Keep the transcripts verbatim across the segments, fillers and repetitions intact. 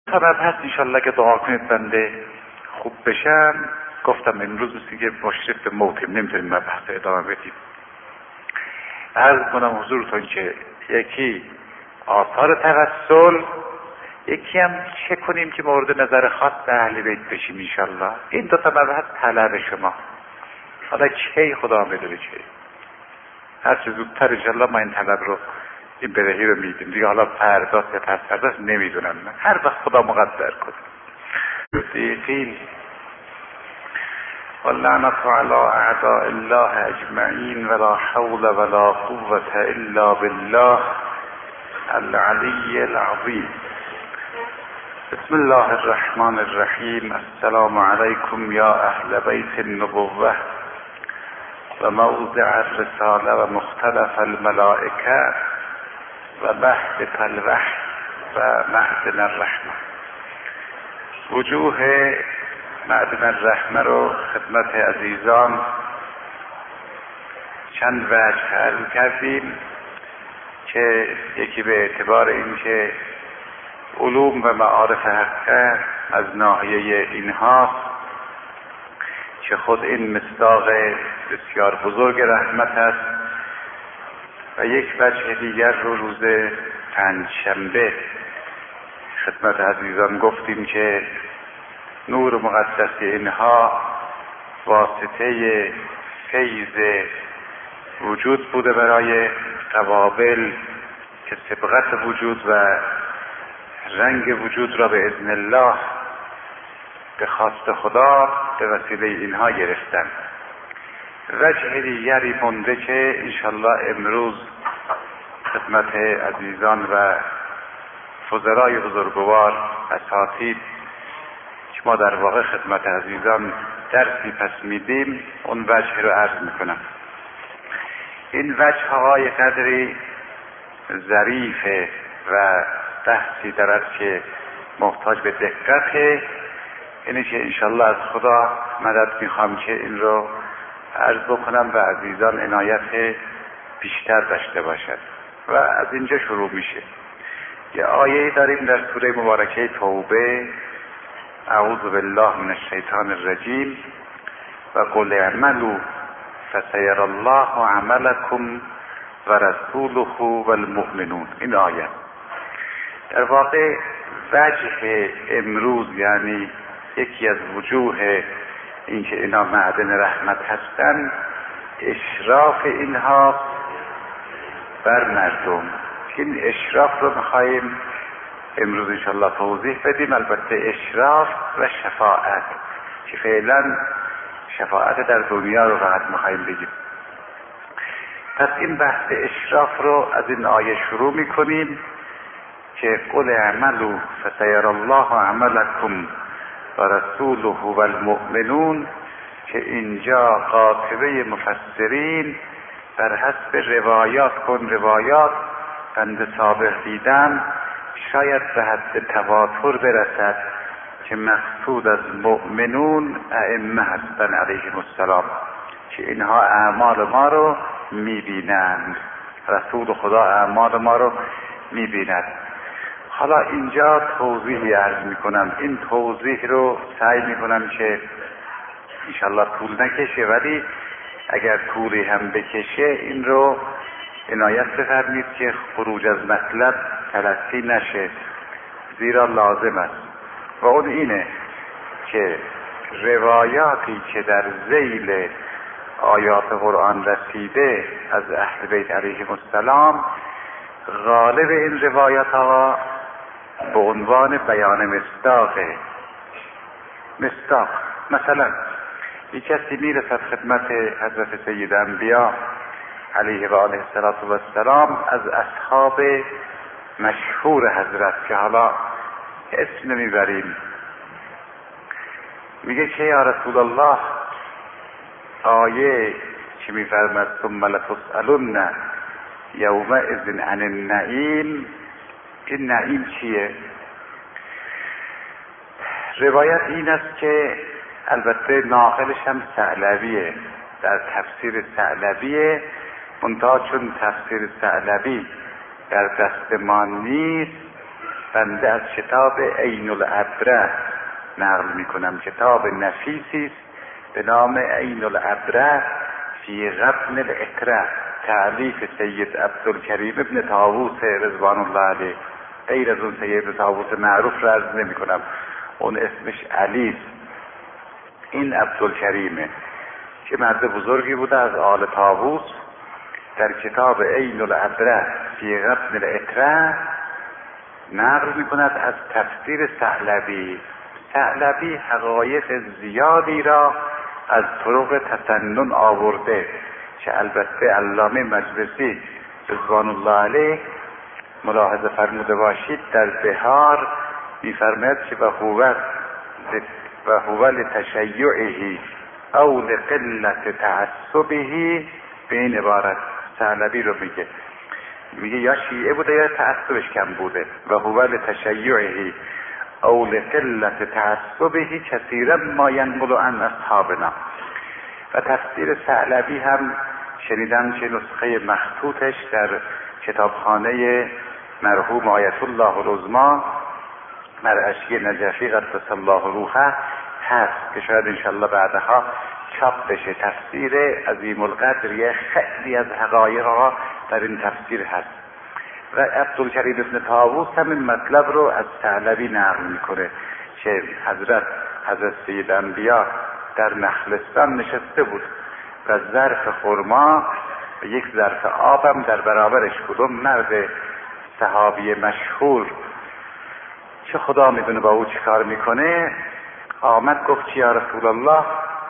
سبب هست انشالله که دعا کنید بنده خوب بشم. گفتم امروز بسی که مشرف به موتیم، نمیتونیم مبحث ادامه بدیم. عرض کنم حضورتون که یکی آثار توسل، یکی هم چه کنیم که مورد نظر خاص اهل بیت بشیم انشالله. این دو تا مبحث طلب شما، حالا چه خدا میدونه چه، هر چه زودتر انشالله ما این طلب رو، این بدهی رو میدیم دیگه. حالا فردا یا پس فردا نمیدونم، هر وقت خدا مقدر کنه. صدیقین واللعنة على اعداء الله اجمعین ولا حول ولا قوة الا بالله العلی العظیم. بسم الله الرحمن الرحیم. السلام علیکم یا اهل بیت النبوة و موضع الرساله و مختلف الملائکه و مهبط الوحی و معدن الرحمه. وجوه معدن الرحمه رو خدمت عزیزان چند وجه عرض کردیم که یکی به اعتبار اینکه علوم و معارف حقه از ناحیه اینهاست که خود این مصداق بسیار بزرگ رحمت است، و یک وجه دیگر رو روز پنجشنبه خدمت عزیزان گفتیم که نور مقدس اینها واسطه فیض وجود بوده برای قوابل که سبقت وجود و رنگ وجود را به اذن الله به خواست خدا به وسیله اینها گرفتن. وجه دیگری مونده که انشالله امروز خدمت عزیزان و فضلای بزرگوار اساتید که ما در واقع خدمت عزیزان درسی پس میدیم، اون وجه رو عرض میکنم. این وجه های قدری ظریفه و بحثی دارد که محتاج به دقته. اینه که انشالله از خدا مدد میخوام که این رو عرض بکنم و عزیزان عنایت بیشتر داشته باشد. و از اینجا شروع میشه. یه آیه داریم در سوره مبارکه توبه: اعوذ بالله من الشیطان الرجیم و قل اعملوا فسیر الله عملکم و رسوله و المؤمنون. این آیه در واقع وجه امروز، یعنی یکی از وجوه اینکه اینا معدن رحمت هستن، اشراف اینها بر مردم. این اشراف رو میخواییم امروز انشالله توضیح بدیم. البته اشراف و شفاعت که فعلا شفاعت در دنیا رو فقط میخواییم بگیم. پس این بحث اشراف رو از این آیه شروع میکنیم که قل اعملوا فسیر الله عملکم و رسوله و المؤمنون، که اینجا قاطبه مفسرین بر حسب روایات کن روایات بنده سابق دیدم شاید به حد تواتر برسد که مقصود از مؤمنون ائمه هستن علیهم السلام، که اینها اعمال ما رو میبینند، رسول خدا اعمال ما رو میبیند. حالا اینجا توضیحی عرض میکنم. این توضیح رو سعی میکنم که انشالله طول نکشه، ولی اگر طولی هم بکشه این رو عنایت بفرمید که خروج از مطلب تلقی نشه، زیرا لازم است. و اون اینه که روایاتی که در ذیل آیات قرآن رسیده از اهل بیت علیهم السلام، غالب این روایات ها به عنوان بیان مصداقه. مصداق مثلا یک کسی میرسد خدمت حضرت سید انبیا علیه و آله السلام از اصحاب مشهور حضرت که حالا اسم نمیبریم، میگه که یا رسول الله، آیه که میفرماد ثم لتسألن یومئذ عن النعیم، این نعیم چیه؟ روایت این است که البته ناقلش هم ثعلبیه، در تفسیر ثعلبیه، منتها چون تفسیر ثعلبی در دست ما نیست بنده از کتاب عین العبره نقل میکنم. کتاب نفیسی است به نام عین العبره فی غبن الاکره، تألیف سید عبدالکریم ابن طاووس رضوان الله علیه. غیر از اون سید طاووس معروف را عرض نمی کنم، اون اسمش علی است. این عبدالکریمه که مرد بزرگی بوده از آل طاووس. در کتاب عین العبره فی غبن الاکره نقل می کند از تفسیر ثعلبی. ثعلبی حقایق زیادی را از طرق تسنن آورده که البته علامه مجلسی رضوان الله علیه ملاحظه فرموده باشید در بهار می‌فرماید که و هو و هو لتشیعه او لقلت تعصبه، به این عبارت ثعلبی رو میگه میگه یا شیعه بوده یا تعصبش کم بوده. و هو لتشیعه او لقلت تعصبه کثیرا ما ینقل عن اصحابنا. و تفسیر ثعلبی هم شنیدم که نسخه مخطوطش در کتابخانه مرحوم آیت الله العظمی مرعشی نجفی قدس الله روحه هست که شاید انشالله بعدها چاپ بشه. تفسیر عظیم القدر، خیلی از حقایق ها در این تفسیر هست. و عبدالکریم ابن طاووس هم این مطلب رو از ثعلبی نقل میکنه که حضرت حضرت سید انبیا در نخلستان نشسته بود و ظرف خرما و یک ظرف آبم در برابرش کدوم مرد صحابی مشهور چه خدا میدونه با او چی کار میکنه آمد گفت چی یا رسول الله،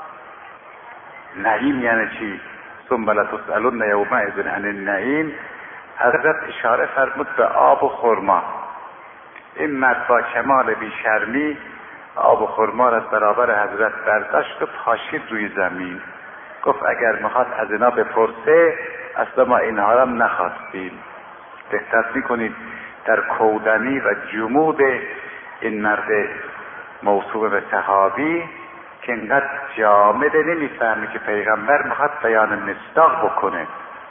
نعیم یعنی چی؟ ثم لتسألن یومئذ عن النعیم. حضرت اشاره فرمود به آب و خرما. این مرد با کمال بیشرمی آب و خرما را از برابر حضرت برداشت و پاشید روی زمین. گفت اگر میخواد از اینا بپرسه اصلا ما اینها را نخواستیم. دقت میکنید در کودنی و جمود این مرد موصوف به صحابی که اینقدر جامده نمیفهمه که پیغمبر میخواد بیان مصداق بکنه.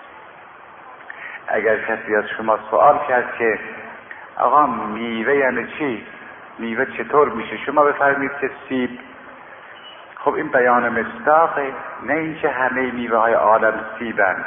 اگر کسی از شما سوال کرد که آقا میوه یعنی چی؟ میوه چطور میشه؟ شما بفرمید که سیب. خب این بیان مصداقه، نه اینکه همه میوه های عالم سیبن.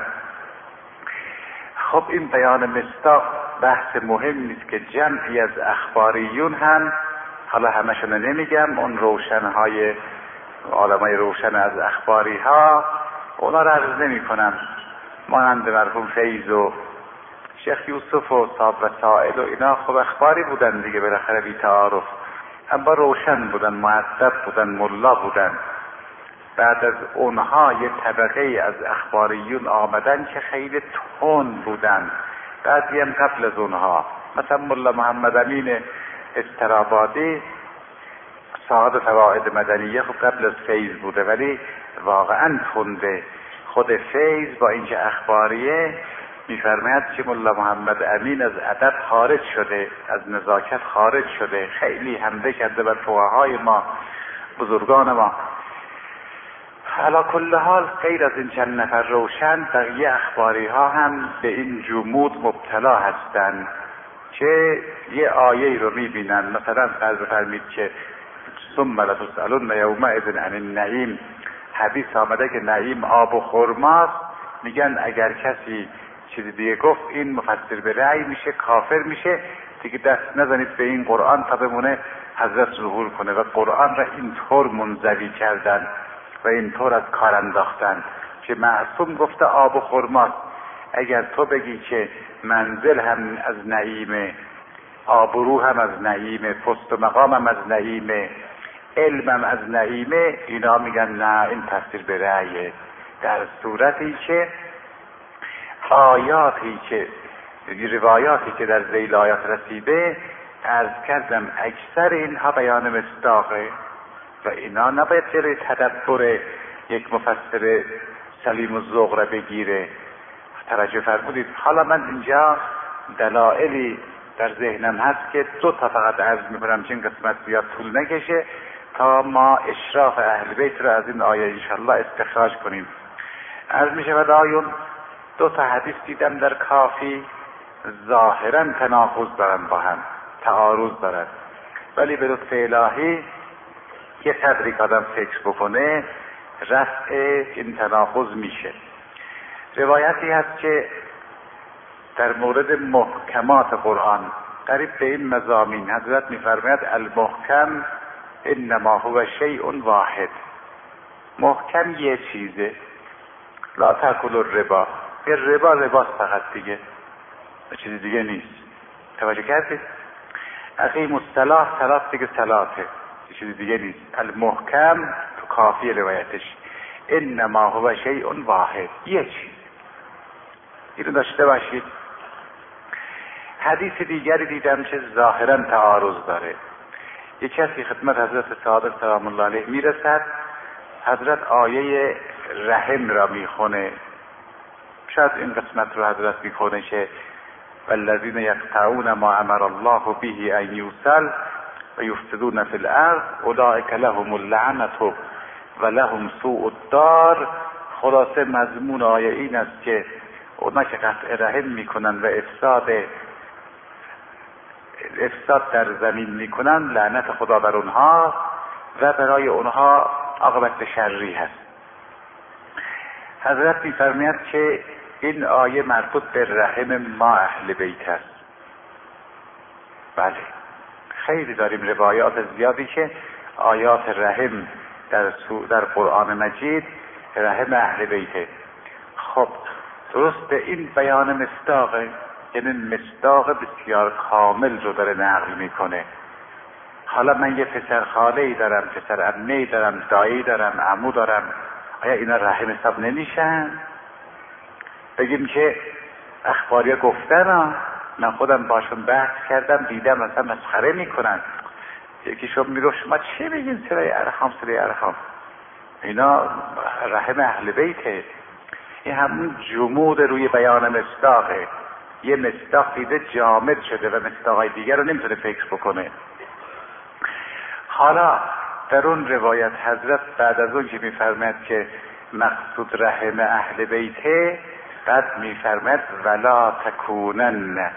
خب این بیان مصداق بحث مهم نیست که جمعی از اخباریون هم، حالا همشون نمیگم، اون روشنهای عالمای روشن از اخباری ها اونا را عرض نمی کنم، مانند مرحوم فیض و شیخ یوسف و صاحب وسائل و اینا خب اخباری بودن دیگه بالاخره بی تعارف، اما روشن بودن، مؤدب بودن، ملا بودن. بعد از اونها یه طبقه از اخباریون آمدن که خیلی تند بودن، بعضی هم قبل از اونها، مثلا ملا محمد امین استرابادی صاحب فواید مدنیه خب قبل از فیض بوده ولی واقعا تنده. خود فیض با اینکه اخباریه میفرماید که ملا محمد امین از ادب خارج شده، از نزاکت خارج شده، خیلی حمله کرده بر فقهای ما، بزرگان ما. علی کل حال غیر از این چند نفر روشن بقیه اخباری ها هم به این جمود مبتلا هستند که یه آیه رو میبینن، مثلا فرض فرمید که ثم لتسألن یومئذ عن النعیم، حدیث آمده که نعیم آب و خرماست، میگن اگر کسی چیز دیگه گفت این مفسر به رأی میشه، کافر میشه، دیگه دست نزنید به این قرآن تا بمونه حضرت ظهور کنه. و قرآن را اینطور منزوی کردن و اینطور از کار انداختن که معصوم گفته آب و خرماست. اگر تو بگی که منزل هم از نعیمه، آبرو هم از نعیمه، پست و مقام هم از نعیمه، علمم از نعیمه، اینا میگن نه این تفسیر به رأیه. در صورتی که آیاتی که روایاتی که در ذیل آیات رسیده عرض کردم اکثر اینها بیان مصداقه و اینا نباید جلوی تدبر یک مفسر سلیم الذوق را بگیره. توجه فرمودید. حالا من اینجا دلایلی در ذهنم هست که دو تا فقط عرض میکنم چون قسمت زیاد طول نکشه تا ما اشراف اهل بیت را از این آیه انشالله استخراج کنیم. عرض میشه و آیون دو تا حدیث دیدم در کافی ظاهرا تناقض دارن با هم، تعارض دارد، ولی به لطف الهی یه قدری که آدم فکر بکنه رفع این تناقض میشه. روایتی هست که در مورد محکمات قرآن قریب به این مضامین حضرت میفرماید المحکم انما هو شیء واحد. محکم یه چیزه، لا تاکلوا الربا، یه ربا رباست فقط دیگه، چیز دیگه نیست. توجه کردید؟ اقیموا الصلاة، صلات دیگه صلاته، چیز دیگه نیست. المحکم تو کافی روایتش انما هو شیء واحد، یه چیز. اینو داشته باشید. حدیث دیگری دیدم که ظاهرا تعارض داره. یک کسی خدمت حضرت صادق سلام الله علیه میرسد، حضرت آیه رحم را میخونه. شاید این قسمت رو حضرت میخونه که والذین یقطعون ما امر الله به ان یوصل و یفسدون فی الارض اولئک لهم اللعنة و لهم سوء الدار. خلاصه مضمون آیه این است که اونا که قطع رحم میکنن و افساد افساد در زمین میکنن، لعنت خدا بر اونها و برای اونها عاقبت شری هست. حضرت میفرماید که این آیه مربوط به رحم ما اهل بیت است. بله، خیلی داریم روایات زیادی که آیات رحم در در قرآن مجید رحم اهل بیته. خب درست این بیان مصداقه، یعنی مصداق بسیار کامل رو داره نقل میکنه. حالا من یه پسر خاله‌ای دارم، پسر عمه‌ای دارم، دایی دارم، عمو دارم، آیا اینا رحم حساب نمیشن؟ بگیم که اخباریا گفتن ها، من خودم باشون بحث کردم، دیدم مثلا مسخره میکنن. یکیشون میگه شما چی میگین سرای ارحام سرای ارحام؟ اینا رحم اهل بیته. این همون جمود روی بیان مصداقه. یه مصداق دیده جامد شده و مصداقای دیگر رو نمیتونه فکر بکنه. حالا در اون روایت حضرت بعد از اون که میفرماید که مقصود رحم اهل بیته، بعد میفرماید ولا تکونن.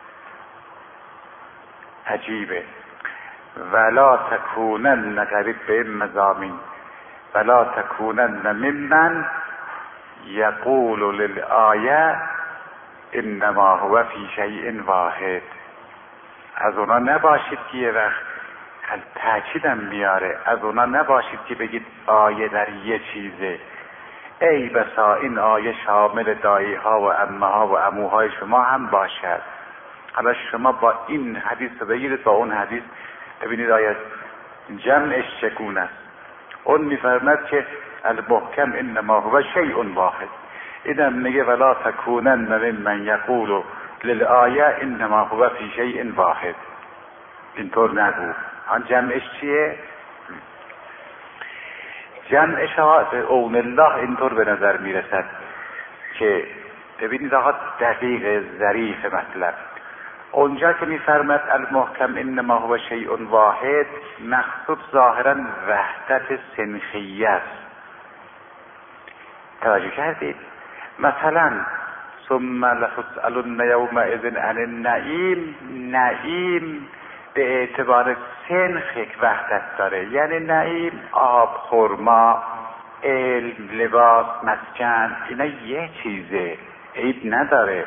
عجیبه، ولا تکونن قریب به این مضامین، ولا تکونن ممن یقول للآیه انما هو فی شیء واحد. از اونا نباشید که یه وقت تأکیدم بیاره، از اونا نباشید که بگید آیه در یه چیزه. ای بسا این آیه شامل دایی ها و عمه ها و عموهای شما هم باشد. حالا شما با این حدیث رو بگیرید با اون حدیث، ببینید آیه جمعش چگونه است. اون میفرماد که المحکم انما هو شیء واحد، اینم میگه ولا تکونن ممن یقول للآیه انما هو فی شیء واحد. اینطور نگو. آن جمعش چیه؟ جمعش ها به اون الله اینطور به نظر میرسد که ببینید آقا دقیق ظریف مطلب. اونجا که میفرماد المحکم انما هو شیء واحد، مقصود ظاهرا وحدت سنخیه است. توجه کردید؟ مثلا ثم لتسألن یومئذ عن النعیم، نعیم به اعتبار سنخ یک وحدت داره، یعنی نعیم آب، خرما، علم، لباس، مسکن، اینا یه چیزه، عیب نداره.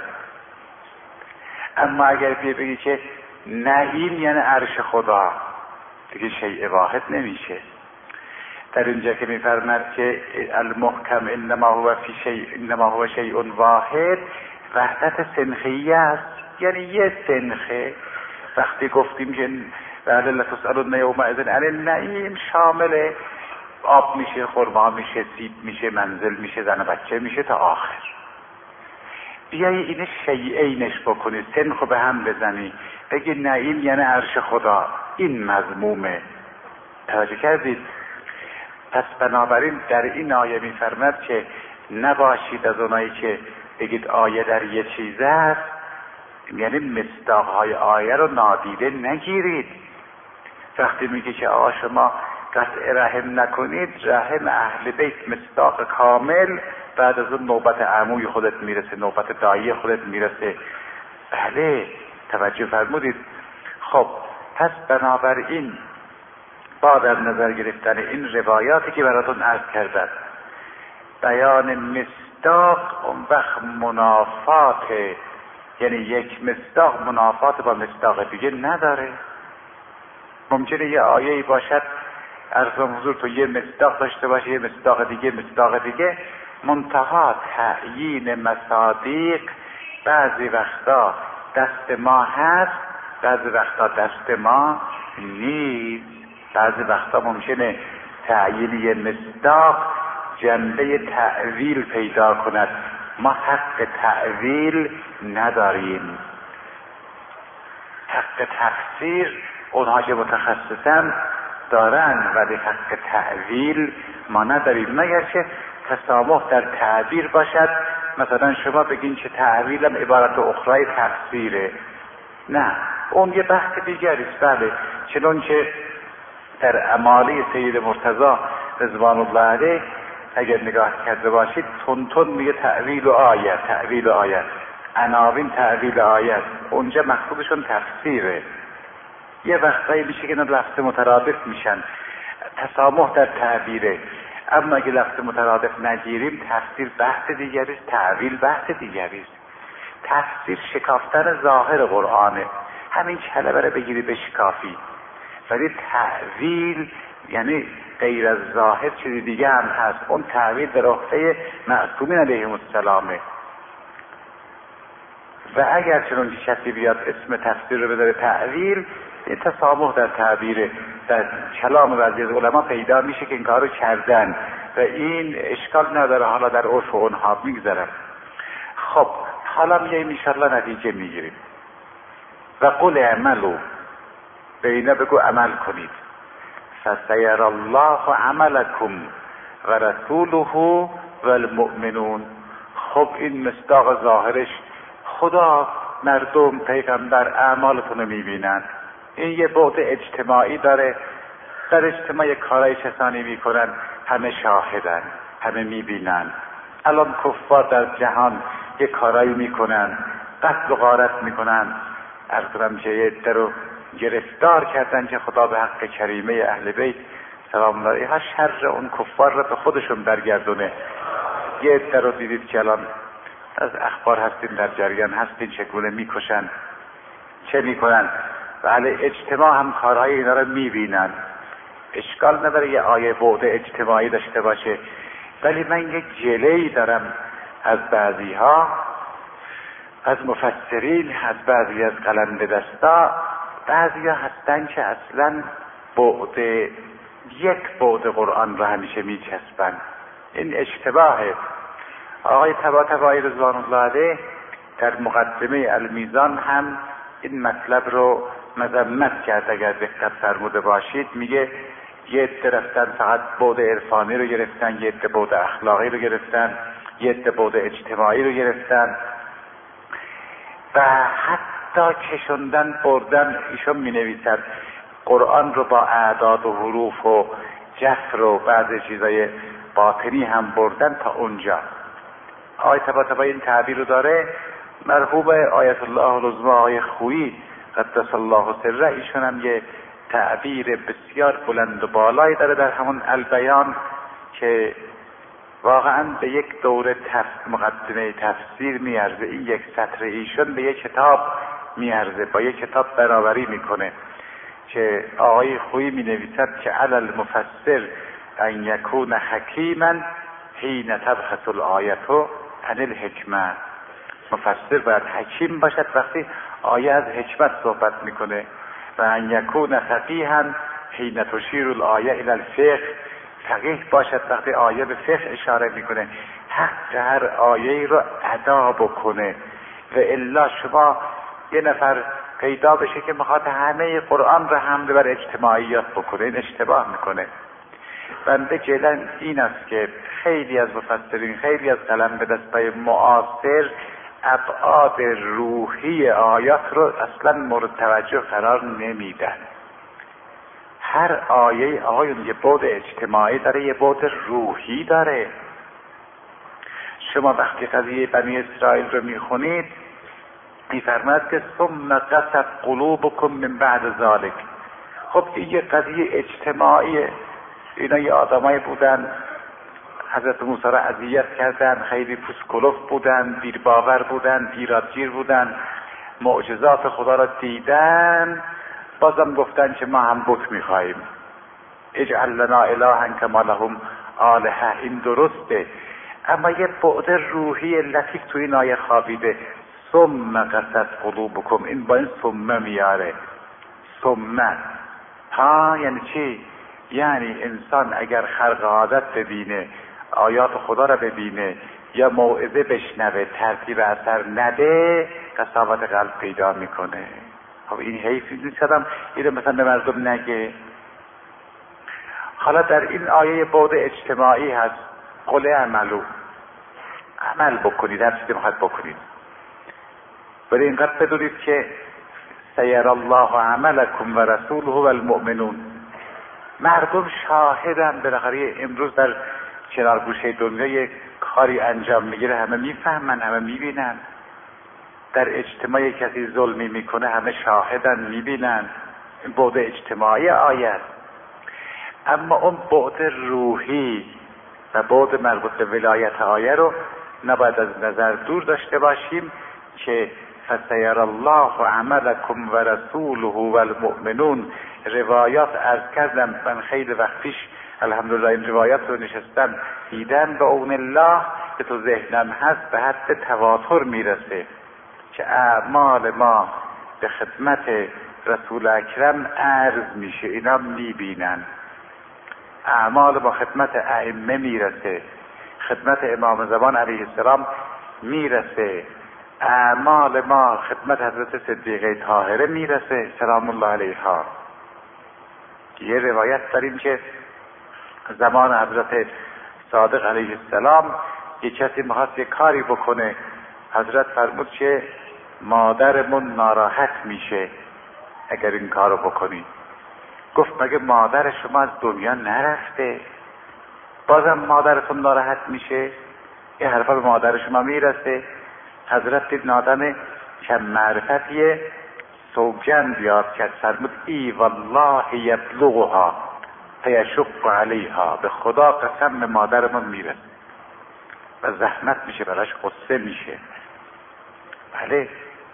اما اگر بگی که نعیم یعنی عرش خدا، دیگه شیء واحد نمیشه. در اینجا که میفرماد که المحکم انما هو فی شیء انما هو شیء واحد، وحدت سنخیه است، یعنی یه سنخه. وقتی گفتیم که بله لتسألن یومئذ عن النعیم، شامل آب میشه، خرما میشه، سیب میشه، منزل میشه، زن و بچه میشه تا آخر. بیایی اینه شیئینش بکنی، سنخو به هم بزنی، بگی نعیم یعنی عرش خدا، این مضمومه. توجه کردید؟ پس بنابراین در این آیه میفرماد که نباشید از اونایی که بگید آیه در یه چیز است، یعنی مصداقهای آیه رو نادیده نگیرید. وقتی میگه که آقا شما قطع رحم نکنید، رحم اهل بیت مصداق کامل، بعد از اون نوبت عموی خودت میرسه، نوبت دایی خودت میرسه. بله، توجه فرمودید. خب پس بنابراین با در نظر گرفتن این روایاتی که براتون عرض کردم، بیان مصداق اون وقت منافات، یعنی یک مصداق منافات با مصداق دیگه نداره. ممکنه یه آیه‌ای باشد عرضم حضور تو یه مصداق داشته باشه، یه مصداق دیگه مصداق دیگه، منتها تعیین مصادیق بعضی وقتا دست ما هست، بعضی وقتا دست ما نیست. بعضی وقتا ممکنه تعیین یه مصداق جنبه تأویل پیدا کند، ما حق تأویل نداریم. حق تفسیر اونها که متخصصن دارن، ولی حق تأویل ما نداریم، مگر که تسامح در تعبیر باشد. مثلا شما بگین که تعویلم عبارت اخرای تفسیره، نه، اون یه بحث دیگری است. بله، چنون که در اماله سید مرتضی رضوان الله علیه اگر نگاه کرده باشید تون تون میگه تعویل و آیت، تعویل و آیت، عناوین تعویل آیت، اونجا مقصودشون تفسیره. یه وقتایی میشه که اینا لفظ مترادف میشن، تسامح در تعبیره. اما اگه لفظ مترادف نگیریم تفسیر بحث دیگری است، تعویل بحث دیگری است. تفسیر شکافتن ظاهر قرآنه، همین کلمه رو بگیری بشکافی. ولی تعویل یعنی غیر از ظاهر چیزی دیگه هم هست، اون تعویل در عهده معصومین علیهم السلامه. و اگر چنون که کسی بیاد اسم تفسیر رو بذاره تعویل، این تسامح در تعبیره. در کلام بعضی از علما پیدا میشه که این کارو کردن و این اشکال نداره، حالا در عرف اونها میگذارن. خب حالا میاییم انشاءالله نتیجه میگیریم. و قل اعملوا، به اینا بگو عمل کنید. فسیر الله عملکم و رسوله و المؤمنون. خب این مصداق ظاهرش خدا، مردم، پیغمبر اعمالتون رو میبینن. این یه بعد اجتماعی داره، در اجتماع کارهای کسانی میکنن، همه شاهدن، همه میبینن. الان کفار در جهان یه کارایی میکنن، قتل و غارت میکنن. عرض کنم که یه عده رو گرفتار کردن که خدا به حق کریمه اهل بیت سلام الله علیها شر اون کفار رو به خودشون برگردونه. یه عده رو دیدید که الان از اخبار هستین، در جریان هستین، چگونه میکشن، چه میکنن. بله، اجتماع هم کارهای اینا رو میبینن. اشکال نداره یه آیه بعد اجتماعی داشته باشه، ولی من یک جله‌ای دارم از بعضی ها، از مفسرین، از بعضی از قلنده دستا، بعضی ها هستن که اصلا بعد یک بعد قرآن رو همیشه میچسبن. این اشتباهه. آقای طباطبایی رضوان الله علیه در مقدمه المیزان هم این مطلب رو مذمت کرد. اگر دقت فرموده باشید میگه یه عده رفتن فقط بعد عرفانی رو گرفتن، یه عده بعد اخلاقی رو گرفتن، یه عده بعد اجتماعی رو گرفتن و حتی کشوندن بردن. ایشون می نویسد قرآن رو با اعداد و حروف و جفر و بعضی چیزای باطنی هم بردن تا اونجا. آیه طباطبایی این تعبیر رو داره. مرحوم آیت الله العظمی آقای خویی قدس الله سره، ایشون هم یه تعبیر بسیار بلند و بالایی داره در همون البیان که واقعا به یک دوره تف... مقدمه تفسیر میارزه. این یک سطر ایشون به یک کتاب میارزه، با یک کتاب برابری میکنه که آقای خویی می نویسد که علی المفسر ان یکون حکیما حین تبحث الآیه عن الحکمه. مفسر باید حکیم باشد وقتی آیه از حکمت صحبت میکنه، و ان یکون فقیها حین تشیر الآیه الی الفقه، فقیه باشد وقتی آیه به فقه اشاره میکنه، حق هر آیه رو ادا بکنه. و الا شما یه نفر پیدا بشه که میخواد همه قرآن رو حمله بر اجتماعیات بکنه، این اشتباه میکنه. بنده جلن این است که خیلی از مفسرین، خیلی از قلم به دستای معاصر ابعاد روحی آیات رو اصلا مورد توجه قرار نمیدن. هر آیه آیون یه بعد اجتماعی داره، یه بعد روحی داره. شما وقتی قضیه بنی اسرائیل رو میخونید میفرماید که ثم قست قلوبکم من بعد ذلک. خب این یه قضیه اجتماعیه. اینا یه آدمایی بودن حضرت موسی را اذیت کردن، خیلی پوسکلوف بودن، بیر باور بودن، ایرادگیر بودن، معجزات خدا را دیدن، بازم گفتن که ما هم بت میخواییم. اجعل لنا الها کما لهم آلهه. این درسته، اما یه بعد روحی لطیف تو این آیه خوابیده. ثم قست قلوبکم، این با این ثم میاره. ثم ها یعنی چی؟ یعنی انسان اگر خرق عادت ببینه، آیات خدا را ببینه یا موعظه بشنوه، ترتیب اثر نده، قساوت قلب پیدا میکنه. خب این حیفی نیست آدم اینو مثلا به مردم نگه. حالا در این آیه بعد اجتماعی هست. قل اعملوا، عمل بکنید، هر چیزی میخواد بکنید، ولی اینقدر بدونید که سیر الله عملکم و رسوله و المؤمنون. مردم شاهدن. بالاخره امروز در کنار گوشه دنیا یک کاری انجام میگیره، همه میفهمن، همه میبینن. در اجتماع کسی ظلمی میکنه، همه شاهدن، میبینن. این بعد اجتماعی آیت. اما اون بعد روحی و بعد مربوط به ولایت آیه رو نباید از نظر دور داشته باشیم که فسیر الله عملکم و رسوله و المؤمنون. روایات عرض کردم من خیلی وقت پیش، الحمدلله این روایات رو نشستم دیدن به اون الله که تو ذهنم هست، به حد تواتر میرسه که اعمال ما به خدمت رسول اکرم عرض میشه، اینا میبینن. اعمال با خدمت ائمه میرسه، خدمت امام زمان علیه السلام میرسه، اعمال ما خدمت حضرت صدیقه طاهره میرسه سلام الله علیها. یه روایت داریم که زمان حضرت صادق علیه السلام یه کسی میخواست یه کاری بکنه، حضرت فرمود که مادرمون ناراحت میشه اگر این کارو بکنی. گفت مگه مادر شما از دنیا نرفته؟ بازم مادرتون ناراحت میشه؟ این حرفا به مادر شما میرسه؟ حضرت دید آدم کم معرفتیه، سوگند یاد کرد، فرمود ای والله یبلغها فیشق علیها. به خدا قسم به مادرمون میرسه و زحمت میشه براش، قصه میشه. بله.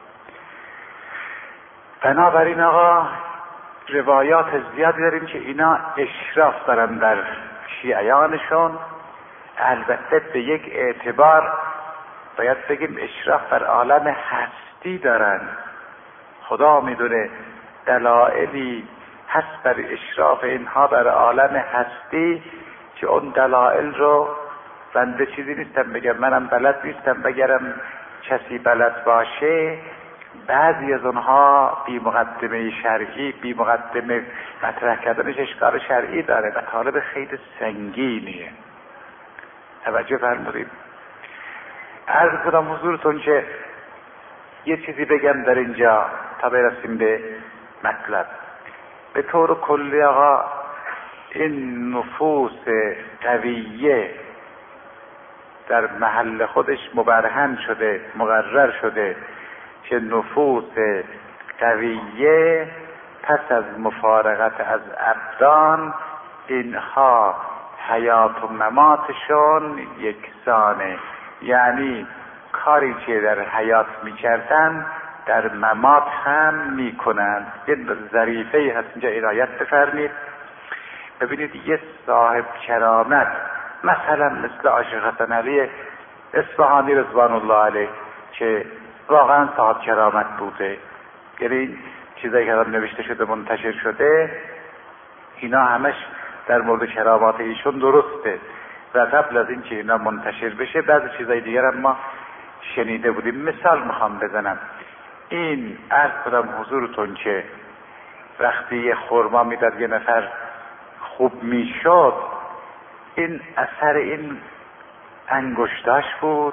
بنابراین آقا روایات زیادی داریم که اینا اشراف دارن در شیعیانشون. البته به یک اعتبار باید بگیم اشراف بر عالم هستی دارن. خدا میدونه دلائلی هست بر اشراف اینها بر عالم هستی که اون دلائل رو بنده چیزی نیستم بگم، منم بلد نیستم بگرم کسی بلد باشه. بعضی از اونها بی مقدمه شرعی، بی مقدمه مطرح کردنش اشکال شرعی داره و طالب خیلی سنگینیه. توجه فرمودید. عرض کنم حضورتون که یه چیزی بگم در اینجا تا برسیم به مطلب. به طور کلی آقا این نفوس قویه در محل خودش مبرهن شده، مقرر شده که نفوس قویه پس از مفارقت از ابدان اینها حیات و مماتشون یکسانه. یعنی کاری که در حیات میکردن در ممات هم میکنن. یه ظریفه هست اینجا عنایت بفرمید. ببینید یه صاحب کرامت مثلا مثل عاشق حسن علی اصفهانی رضوان الله علیه که واقعا صاحب کرامت بوده، یعنی چیزایی که نوشته شده منتشر شده اینا همش در مورد کرامات ایشون درسته و قبل از این که اینا منتشر بشه بعضی چیزای دیگر هم ما شنیده بودیم. مثال میخوام بزنم. این عرض کنم حضورتون که وقتی یه خرما میداد یه نفر خوب میشد، این اثر این انگشتاش بود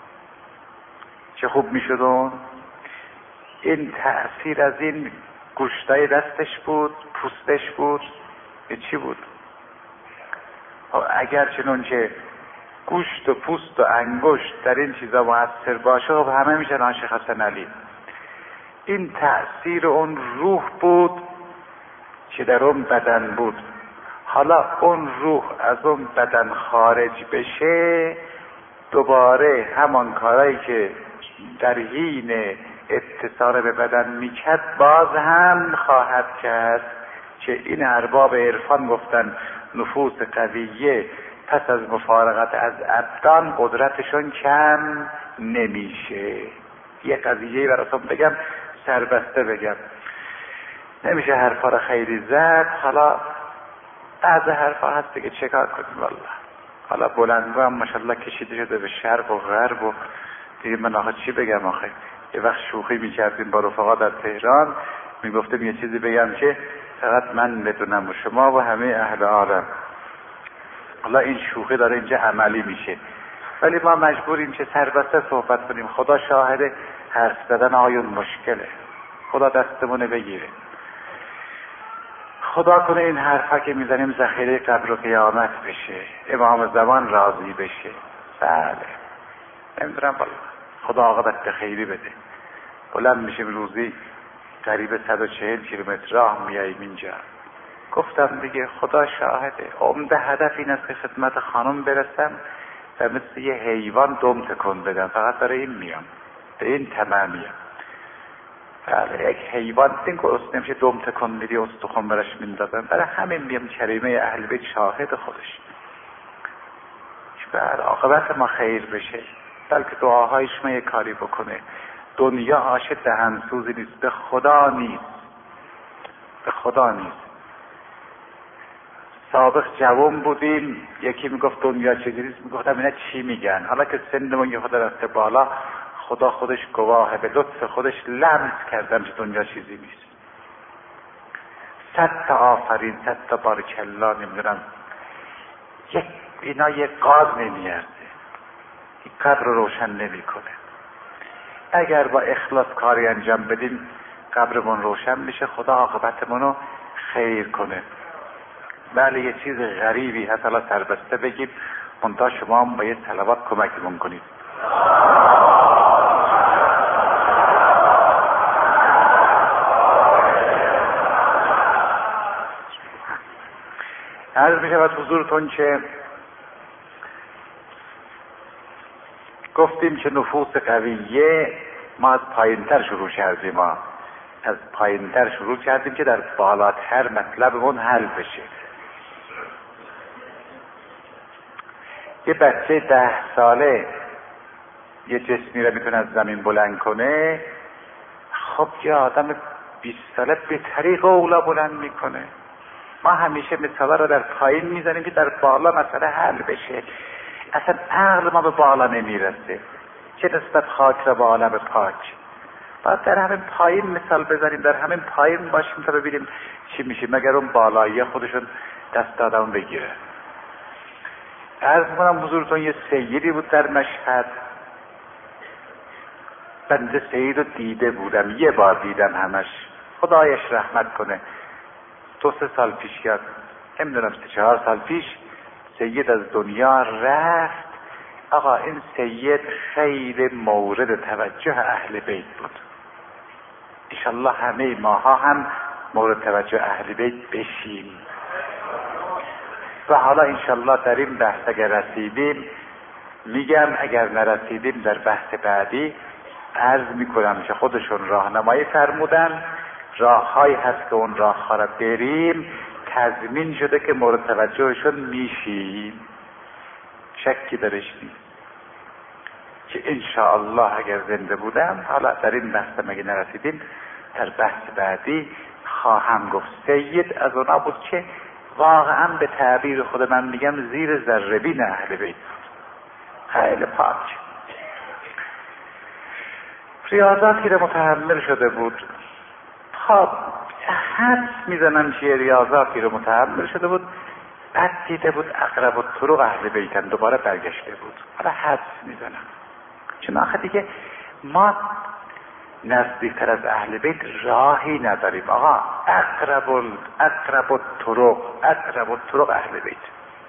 چه خوب میشد، اون این تأثیر از این گوشتای دستش بود، پوستش بود، یه چی بود؟ اگر چنون که گوشت و پوست و انگشت در این چیزا مؤثر باشه خب همه میشن عاشق حسن علی. این تأثیر اون روح بود که در اون بدن بود. حالا اون روح از اون بدن خارج بشه، دوباره همان کارهایی که در حین اتصال به بدن میکرد باز هم خواهد کرد، که این ارباب عرفان گفتن نفوس قویه پس از مفارقت از ابدان قدرتشون کم نمیشه. یه قضیه براتون بگم، سربسته بگم، نمیشه حرفا رو خیلی زد. حالا بعض حرفا هست دیگه چکار کنیم والله. حالا بلندگو هم ماشاءالله کشیده شده به شرق و غرب و دیگه من آخه چی بگم آخه. یه وقت شوخی میکردیم با رفقا در تهران، میگفتیم یه چیزی بگم که فقط من بدونم و شما و همه اهل عالم. حالا این شوخی داره اینجا عملی میشه، ولی ما مجبوریم که سربسته صحبت کنیم. خدا شاهده، حرف زدن آیون مشکله. خدا دستمونه بگیره. خدا کنه این حرفا که میزنیم ذخیره قبر و قیامت بشه، امام زمان راضی بشه. بله نمیدونم والله، خدا عاقبت خیری بده. بلند میشیم روزی قریب صد و چهل کیلومتر راه میاییم اینجا. گفتم دیگه خدا شاهده، عمده هدف این است که خدمت خانم برسم و مثل یه حیوان دم تکون بدم. فقط برای این میام، به این تمامیم. بله یک حیوان این گرست نمیشه دم تکون میدی استخوان برش میندازن. برای همین میام کریمه اهل بیت شاهد خودش، بله عاقبت ما خیر بشه. بلکه دعاهایش ما یه کاری بکنه. دنیا آش دهنسوزی نیست، به خدا نیست، به خدا نیست. سابق جوان بودیم، یکی میگفت دنیا چجوریست، میگفتم اینا چی میگن. حالا که سنمون یه خود رفته بالا، خدا خودش گواهه، به لطف خودش لمس کردم که دنیا چیزی نیست. صد تا آفرین، صد تا بارکلا، نمیدونم یک اینا یک گاز نمیارده، این قبر رو روشن نمی کنه. اگر با اخلاص کاری انجام بدیم قبرمون روشن میشه، خدا عاقبتمون رو خیر کنه. بله یه چیز غریبی هست، حالا سربسته بگیم، منتها شما هم با یه صلوات کمکمون کنید. عرض می شود حضورتون که گفتیم که نفوس قویه ما از پایینتر شروع کردیم، ما از پایینتر شروع کردیم که در بالاتر مطلبمون حل بشه. یه بچه ده ساله یه جسمی رو میتونه از زمین بلند کنه، خب یه آدم بیست ساله به طریق اولا بلند میکنه. ما همیشه مثلا رو در پایین میزنیم که در بالا مسئله حل بشه. اصلا عقل ما به بالا نمیرسه، چه نسبت خاک را به عالم پاک. باید در همین پایین مثال بزنیم، در همین پایین باشیم تا ببینیم چی میشه، مگر اون بالایی خودشون دست آدم بگیره. عرض کنم حضورتون یه سیدی بود در مشهد، بنده سید رو دیده بودم، یه بار دیدم همش، خدایش رحمت کنه. دو سه سال پیش یا نمیدونم سه چهار سال پیش سید از دنیا رفت. آقا این سید خیلی مورد توجه اهل بیت بود. انشالله همه ماها هم مورد توجه اهل بیت بشیم. و حالا انشالله در این بحث اگر رسیدیم میگم، اگر نرسیدیم در بحث بعدی عرض میکنم که خودشون راهنمایی فرمودن، راههایی هست که اون راه را بریم تضمین شده که مورد توجهشون میشیم، شکی درش نیست. که انشاءالله اگر زنده بودم، حالا در این بحث مگه نرسیدیم، در بحث بعدی خواهم گفت. سید از اونا بود که واقعا به تعبیر خود من میگم زیر ذره بین اهل بیت، خیلی پاک، ریاضاتی رو متحمل شده بود. خب حدس میزنم که ریاضاتی رو متحمل شده بود، بعد دیده بود اقرب الطرق اهل بیتن، دوباره برگشته بود. حالا حدس میزنم، چون آخه دیگه ما نزدیکتر از اهل بیت راهی نداریم. آقا اقرب اقرب الطرق اقرب الطرق اهل بیت.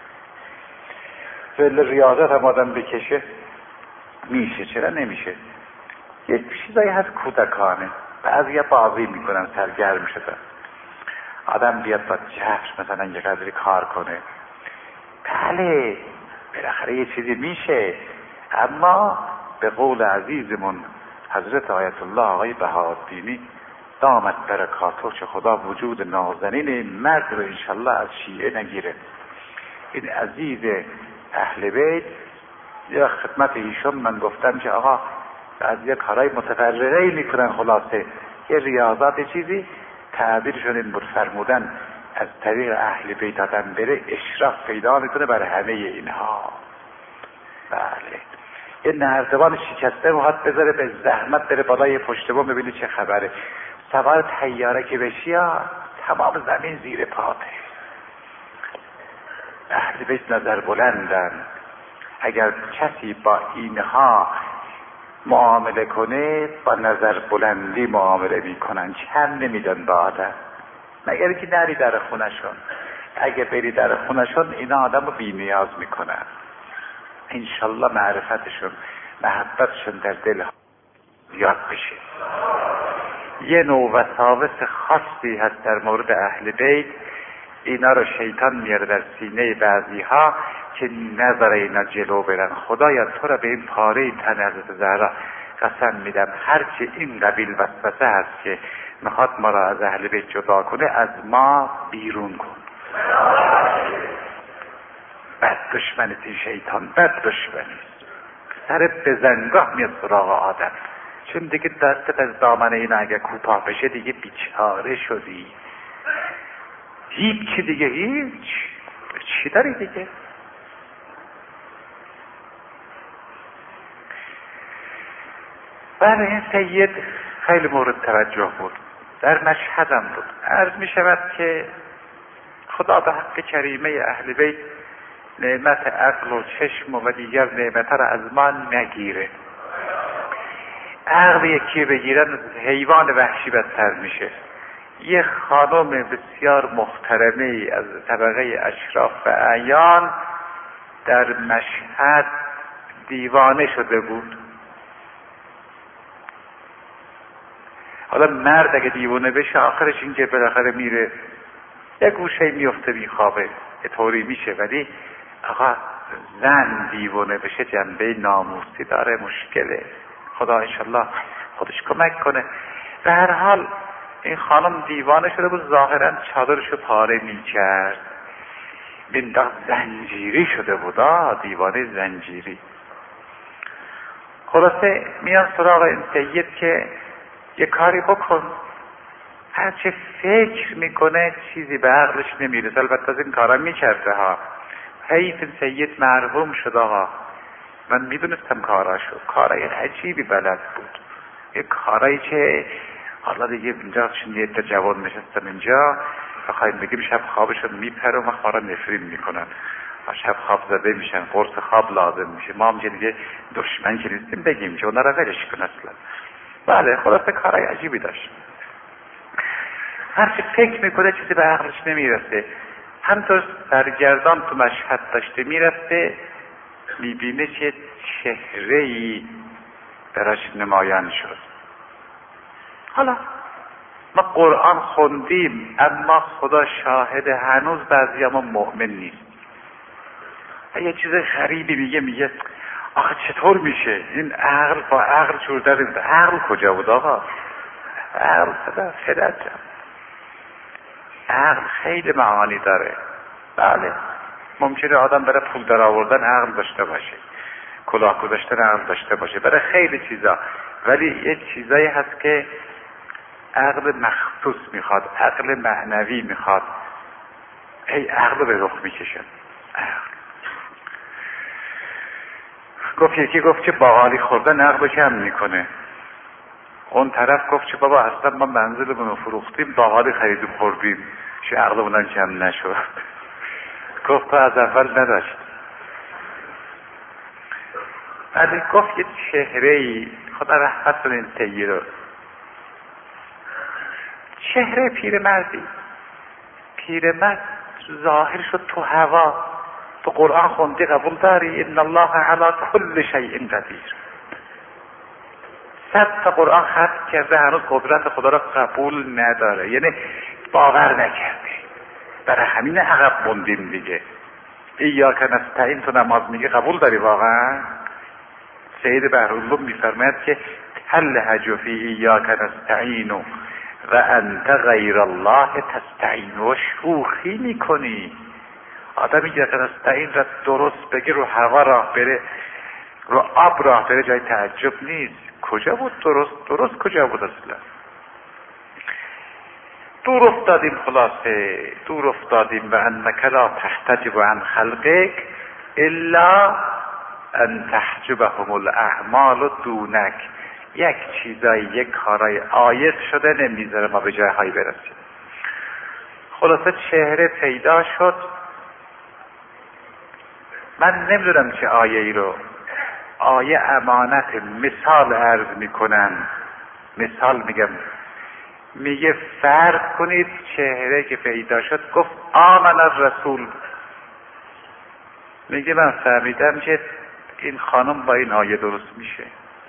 فعل ریاضت هم آدم بکشه میشه، چرا نمیشه؟ یه چیزایی هست کودکانه. بعضی بازی میکنن، سرگرم شدن. آدم بیاد با جفت مثلا یک قدری کار کنه، بله بالاخره یه چیزی میشه، اما به قول عزیزمون حضرت آیت الله آقای بهاءالدینی دامت برکاتو، چه خدا وجود نازنین مرد رو انشالله از شیعه نگیره. این عزیز اهل بیت یا خدمت ایشون من گفتم که آقا از یک کارهای متفرقه میکنن، خلاصه یه ریاضات چیزی تعبیرشون این بود، فرمودن از طریق اهل بیت آدم بره اشراف پیدا میکنه بر همه اینها. بله یه نردبان شکسته موهات بذاره به زحمت بره بالای پشت بوم ببینی چه خبره، سوار طیاره که بشی ها تمام زمین زیر پاته. اهل بیت نظر بلندن، اگر کسی با اینها معامله کنه با نظر بلندی معامله میکنن، کم نمیدن با آدم، مگر که نری در خونشون. اگه بری در خونشون اینا آدم رو بی نیاز میکنن. انشالله معرفتشون محبتشون در دل زیاد بشه. یه نوع وساوس خاصی هست در مورد اهل بیت، اینا رو شیطان میاره در سینه بعضی ها که نذاره اینا جلو برن. خدایا تو را به این پاره تن حضرت زهرا قسم میدم، هرچی این قبیل وسوسه هست که میخواد ما را از اهل بیت جدا کنه از ما بیرون کن. بد دشمنی شیطان، بد دشمنی، سر بزنگاه میاد سراغ آدم، چون دیگه دستت از دامنه اینا اگه کوتاه بشه دیگه بیچاره شدی، هیچ دیگه هیچ چی داری دیگه. بله این سید خیلی مورد توجه بود، در مشهدم بود. عرض می شود که خدا به حق کریمه اهل بیت نعمت عقل و چشم و دیگر نعمت را از ما نگیره. عقل یکی بگیرن حیوان وحشی بدتر میشه. یه خانم بسیار محترمه از طبقه اشراف و اعیان در مشهد دیوانه شده بود. حالا مرد اگه دیوانه بشه آخرش این که بالاخره میره یک گوشه میفته میخوابه، یه طوری میشه. ولی آقا زن دیوانه بشه جنبه ناموسی داره، مشکله. خدا انشالله خودش کمک کنه. به هر حال این خانم دیوانه شده بود، ظاهرا چادرشو پاره میکرد، بنداخت زنجیری شده بود، آه دیوانه زنجیری. خلاصه میان سراغ این سید که یه کاری بکن. هرچه فکر میکنه چیزی به عقلش نمیرسه. البته از این کارا میکرده ها. حیف این سید مرحوم شد آقا. من میدونستم کاراشو، کارای عجیبی بلد بود، یه کارایی که حالا دیگه اینجا چون یه تا جوان نشستم اینجا بخوایم بگیم شب خوابشون میپره و ما خارا نفرین میکنن، شب خواب زده میشن، قرص خواب لازم میشه. ما هم دیگه دشمن که نیستیم بگیم که اونا رو ولش کن اصلا. بله خلاصه کارای عجیبی داشت. هرچی فکر میکنه چیزی به عقلش نمیرسه. همطور سرگردان تو مشهد داشته میرفته، میبینه که چهره‌ای براش نمایان شد. حالا ما قرآن خوندیم اما خدا شاهد هنوز بعضی ما مؤمن نیست. یه چیز غریبی میگه میگه آخه چطور میشه این عقل با عقل جور در این عقل کجا بود آقا؟ عقل صدا فدت جان. عقل خیلی معانی داره. بله ممکنه آدم برای پول در آوردن عقل داشته باشه، کلاه گذاشتن عقل داشته باشه، برای خیلی چیزا، ولی یه چیزایی هست که عقل مخصوص میخواد، عقل معنوی میخواد. ای عقل به رخ میکشه. عقل گفت یکی گفت که باقالی خوردن عقل کم میکنه. اون طرف گفت که بابا اصلا ما منزلمون رو فروختیم باقالی خریدیم خوردیم چه عقلمون کم نشد. گفت تو از اول نداشت. بعد گفت یه چهره‌ای، خدا رحمت کنه این سید رو، چهره پیرمردی، پیرمرد ظاهر شد تو هوا. تو قرآن خوندی قبول داری ان الله علی کل شیء قدیر. صد تا قرآن ختم کرده هنوز قدرت خدا را قبول نداره، یعنی باور نکرده. برای همین عقب موندیم دیگه. ایاک نستعین تو نماز میگه قبول داری واقعا؟ سید بحرالعلوم میفرماید که هل هج فی ایاک نستعین و انت غیر الله تستعین. و شوخی میکنی. آدم ایاک نستعین را درست بگه رو هوا راه بره، رو آب راه بره، جای تعجب نیست. کجا بود درست؟ درست کجا بود اصلا؟ دور افتادیم، خلاصه دور افتادیم. و انک لا تحتجب عن خلقک الا ان تحجبهم الاعمال دونک. یک چیزای یک کارای آیت شده نمیذاره ما به جایهایی برسیم. خلاصه چهره پیدا شد. من نمیدونم چه آیه ای رو، آیه امانت مثال عرض میکنن. مثال میگم، میگه فرض کنید چهره که پیدا شد گفت آمن الرسول. میگه من فهمیدم که این خانم با این آیه درست میشه.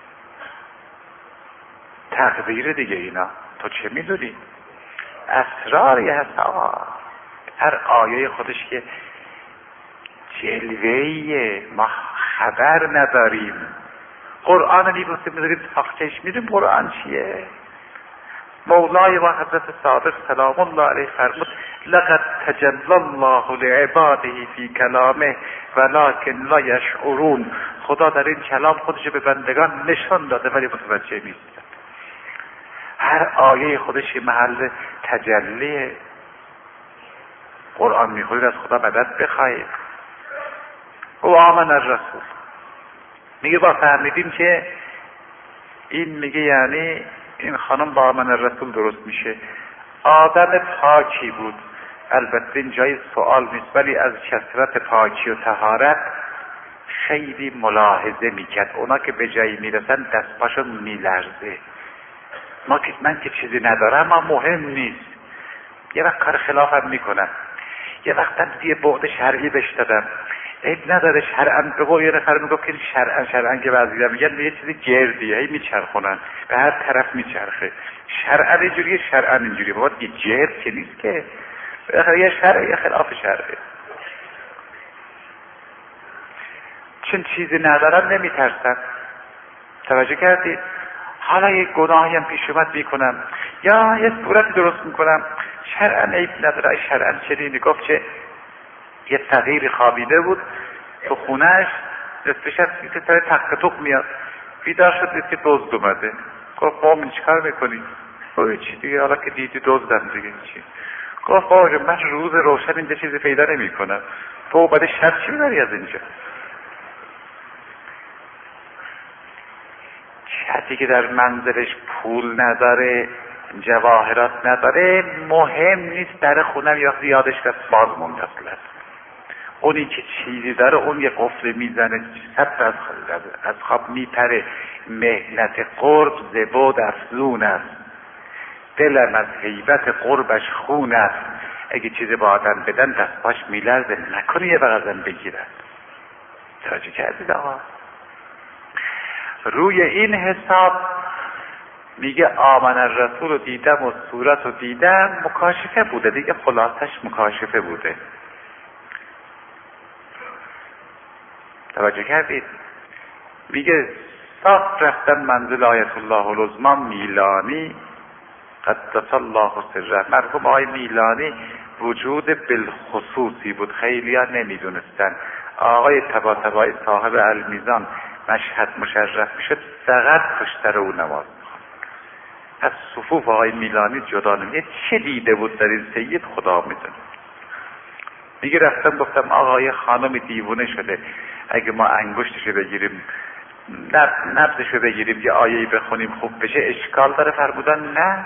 تقدیر دیگه اینا، تو چه میدونی؟ اسراری هست آقا. هر آیه خودش که جلوهیه، ما خبر نداریم. قرآن میبوسیم میذاریم تاختش، میدونیم قرآن چیه. مولای و حضرت صادق سلام الله علیه فرمود لقد تجلی الله لعباده فی کلامه ولکن لا یشعرون. خدا در این کلام خودش به بندگان نشان داده ولی متوجه نیستن. هر آیه خودش محل تجلی. قرآن میخونید از خدا مدد بخواهید. او آمن الرسول میگه با فهمیدیم که این میگه یعنی این خانم با آمن الرسول درست میشه. آدم پاکی بود. البته این جای سوال نیست، ولی از کثرت پاکی و طهارت خیلی ملاحظه میکرد. اونا که به جایی میرسن دست پاشون میلرزه. ما که من که چیزی ندارم اما مهم نیست. یه وقت کار خلافم میکنم، یه وقت هم یه بعد شرعی بهش دادم، عیب نداره شرعاً. به قول یه نفر میگفت که شرعاً شرعاً که بعضی میگن یه چیزی گردیه، هی میچرخونن به هر طرف میچرخه. شرعاً اینجوریه، شرعاً اینجوریه. بابا یه گرد که نیست که، بالاخره یه شرع یه خلاف شرعه. چون چیزی ندارم نمیترسم. توجه کردید؟ حالا یک گناهی هم پیش اومد میکنم یا یه صورتی درست میکنم، شرعاً عیب نداره. شرعاً چنین گفت که یه تغییر خوابیده بود تو خونهش، نصف شب سیت سر تق تق میاد، بیدار شد دید که دزد اومده. گفت مؤمن چیکار میکنی؟ گفت چی دیگه، حالا که دیدی دزدم دیگه چی؟ گفت بابا من روز روشن اینجا چیزی پیدا نمی کنم، تو بعد شب چی میبری از اینجا؟ کسی که در منزلش پول نداره، جواهرات نداره، مهم نیست در خونم یا یادش دست باز مونده اصلا. اونی که چیزی داره اون یه قفل میزنه، صد از از خواب میپره. مهنت قرب زبود افزون است، دلم از حیبت قربش خون است. اگه چیزی با آدم بدن دست باش میلرزه، نکنه یه بغزن بگیرن. توجه کردید آقا؟ روی این حساب میگه آمن الرسول رو دیدم و صورت رو دیدم، مکاشفه بوده دیگه، خلاصش مکاشفه بوده. توجه کردید؟ میگه صاف رفتن منزل آیت الله العظمی میلانی قدس الله سره. مرحوم آقای میلانی وجود بالخصوصی بود، خیلی ها نمیدونستن. آقای طباطبایی صاحب المیزان مشهد مشرف میشد فقط پشتر او نماز میخواد. از صفوف آقای میلانی جدا نمیشه. چه دیده بود در این سید خدا میدونه. میگه رفتم گفتم آقای خانم دیوونه شده، اگه ما انگشتشو بگیریم نب... نبضشو بگیریم یه آیه‌ای بخونیم خوب بشه اشکال داره؟ فرمودن نه،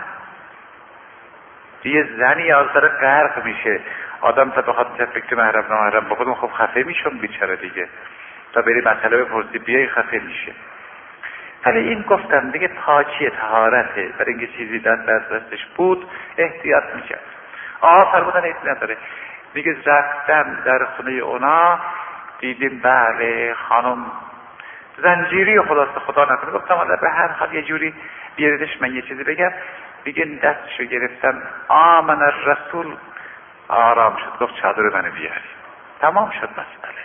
یه زنی از داره غرق میشه. آدم تا بخواد فکر محرم نامحرم بخودم خب خفه میشم بیچاره دیگه، تا بری مسئله بپرسی بیایی خفه میشه. ولی این گفتم دیگه پاکی طهارته، برای اینکه چیزی دست دستش بود احتیاط میکرد. آها فرمودن ایت نداره. میگه رفتم در خونه اونا دیدیم بله خانم زنجیری و خلاص خدا نکنه. گفتم حالا به هر حال یه جوری بیاریدش من یه چیزی بگم. دیگه دستشو گرفتم، آمن الرسول، آرام شد. گفت چادر منو بیاری. تمام شد مسئله.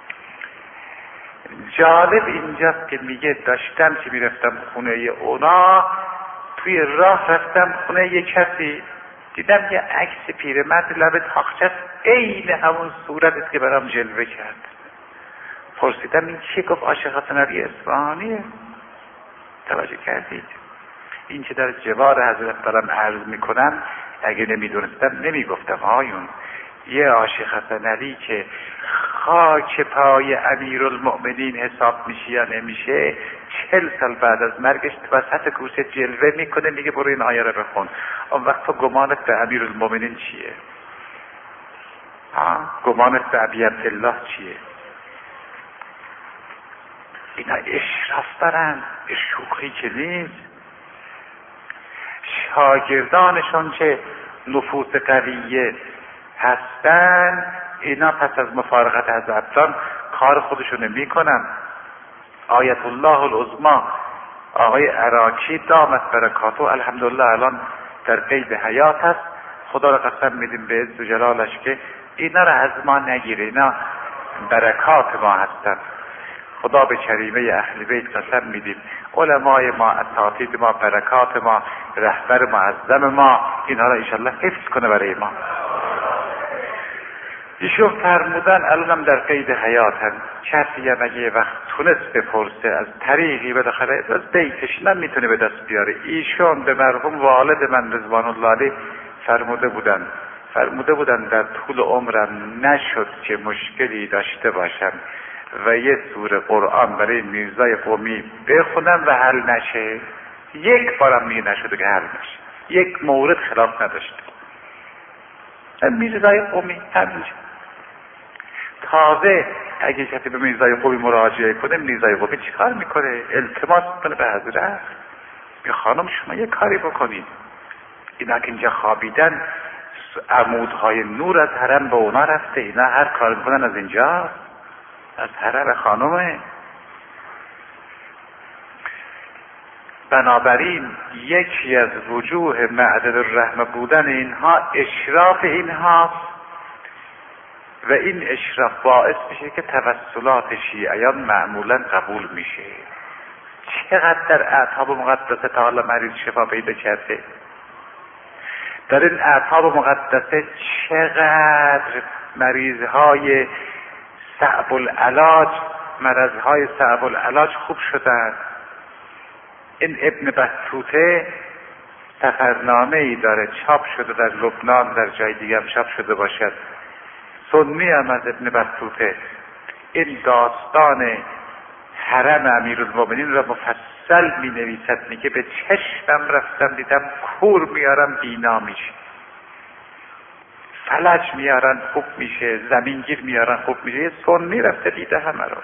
جالب اینجاست که میگه داشتم که میرفتم خونه اونا، توی راه رفتم خونه یه کسی، دیدم یه عکس پیرمرد لب تاقچه عین همون صورتت که برام جلوه کرد. پرسیدم این چیه؟ گفت عاشق حسن علی اصفهانیه. توجه کردید؟ این که در جوار حضرت دارم عرض میکنم، اگه نمیدونستم نمیگفتم آیون. یه عاشق حسن علی که خاک پای امیرالمؤمنین حساب میشه یا نمیشه، چهل سال بعد از مرگش وسط کوچه جلوه میکنه، میگه برو این آیه رو بخون. اون وقت تو گمانت به امیرالمؤمنین چیه؟ ها؟ گمانت به ابی عبدالله چیه؟ اینا اشراف دارن، به شوخی که نیست. شاگردانشون که نفوس قویه هستن، اینا پس از مفارقت حضرتان کار خودشونو میکنن. آیت الله العظما آقای عراقی دامت برکاتو الحمدلله الان در قید حیات هست. خدا را قسم میدیم به عز و جلالش که اینا را از ما نگیره، اینا برکات ما هستن. خدا به کریمه اهل بیت قسم میدیم، علمای ما، اساتید ما، برکات ما، رهبر معظم ما، اینها را انشالله حفظ کنه برای ما. ایشون فرمودن الانم در قید حیاتن، کسی هم اگه وقت تونست بپرسه از طریقی بالاخره از بیتش نمیتونه به دست بیاره. ایشون به مرحوم والد من رضوان الله علیه فرموده بودن فرموده بودن در طول عمرم نشد که مشکلی داشته باشم و یه سوره قرآن برای میرزای قومی بخونم و حل نشه. یک بارم میگه نشده که حل نشه، یک مورد خلاف نداشته. میرزای قومی همینجا. تازه اگه کسی به میرزای قومی مراجعه کنه، میرزای قومی چیکار میکنه؟ التماس میکنه به حضرت، به خانم شما یه کاری بکنید. اینا که اینجا خوابیدن، عمودهای نور از حرم به اونا رفته، اینا هر کار میکنن از اینجا، از حرم خانمه. بنابراین یکی از وجوه معدن الرحمه بودن اینها اشراف اینها، و این اشراف باعث میشه که توسلات شیعیان معمولا قبول میشه. چقدر در اعتاب مقدسه تا حالا مریض شفا پیدا کرده؟ در این اعتاب مقدسه چقدر مریضهای صعب العلاج، مرضهای صعب العلاج خوب شدن. این ابن بطوطه سفرنامه ای داره، چاپ شده در لبنان، در جای دیگه هم چاپ شده باشد. سنی هم از ابن بطوطه این داستان حرم امیرالمؤمنین را مفصل می نویسد. میگه به چشمم رفتم دیدم کور میارم بینا میشه، فلج میارن خوب میشه، زمینگیر میارن خوب میشه. یه سنی رفته دیده همه رو.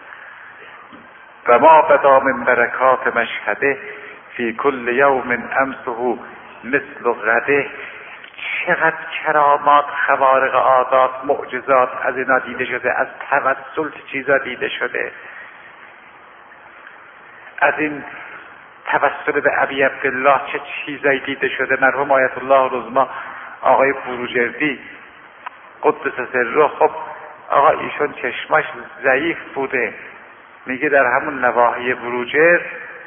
و ما بدا من برکات مشهده فی کل یوم امسه مثل غده. چقدر کرامات، خوارق عادات، معجزات از اینا دیده شده، از توسل چیزا دیده شده، از این توسل به ابی عبدالله چه چیزایی دیده شده. مرحوم آیت الله العظما آقای بروجردی قدس سره، خب آقا ایشون چشماش ضعیف بوده، میگه در همون نواحی بروجرد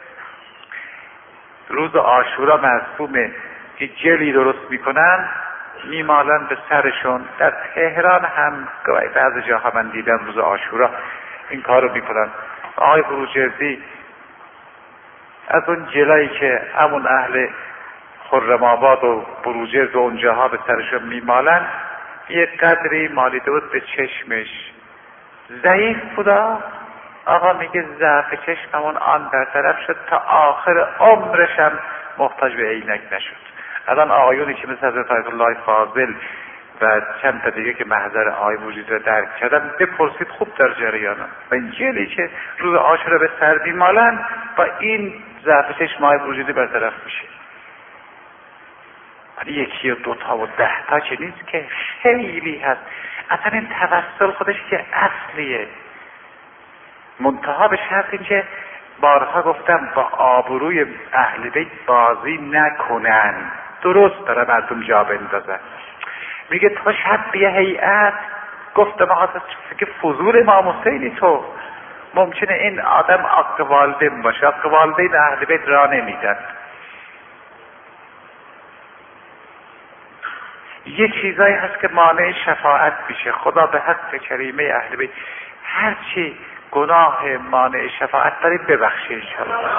روز عاشورا مرسومه که جلی درست میکنن میمالن به سرشون. در تهران هم بعضی جاها من دیدم روز عاشورا این کارو میکنن. آقای بروجردی از اون جلایی که همون اهل خرم آباد و بروجرد و اونجاها به سرشون میمالن، یه قدری مالیده بود به چشمش. ضعیف بودا. آقا میگه ضعف چشممون آن برطرف شد تا آخر عمرشم محتاج به عینک نشد. الان آقایونی که مثل حضرت آیت الله فاضل و چند تا دیگه که محضر آقای وجود را درک کردن، بپرسید خوب در جریانم. و این جلی که روز عاشورا به سر میمالن با این ضعف چشم آقای وجودی برطرف میشه. ولی یکی و دوتا و ده تا که نیست که، خیلی هست. اصلا این توسل خودش که اصلیه. منتها به شرط اینکه بارها گفتم با آبروی اهل بیت بازی نکنن. درست داره مردم جا بندازن. میگه تا شب بیه هیئت، گفتم آقا فکر فضول امام حسینی تو، ممکنه این آدم عاق والدین باشه، عاق والدین اهل بیت را نمیدن. یه چیزایی هست که مانع شفاعت میشه. خدا به حق کریمه اهل بیت هرچی گناه مانع شفاعت دارید ببخشه انشاءالله.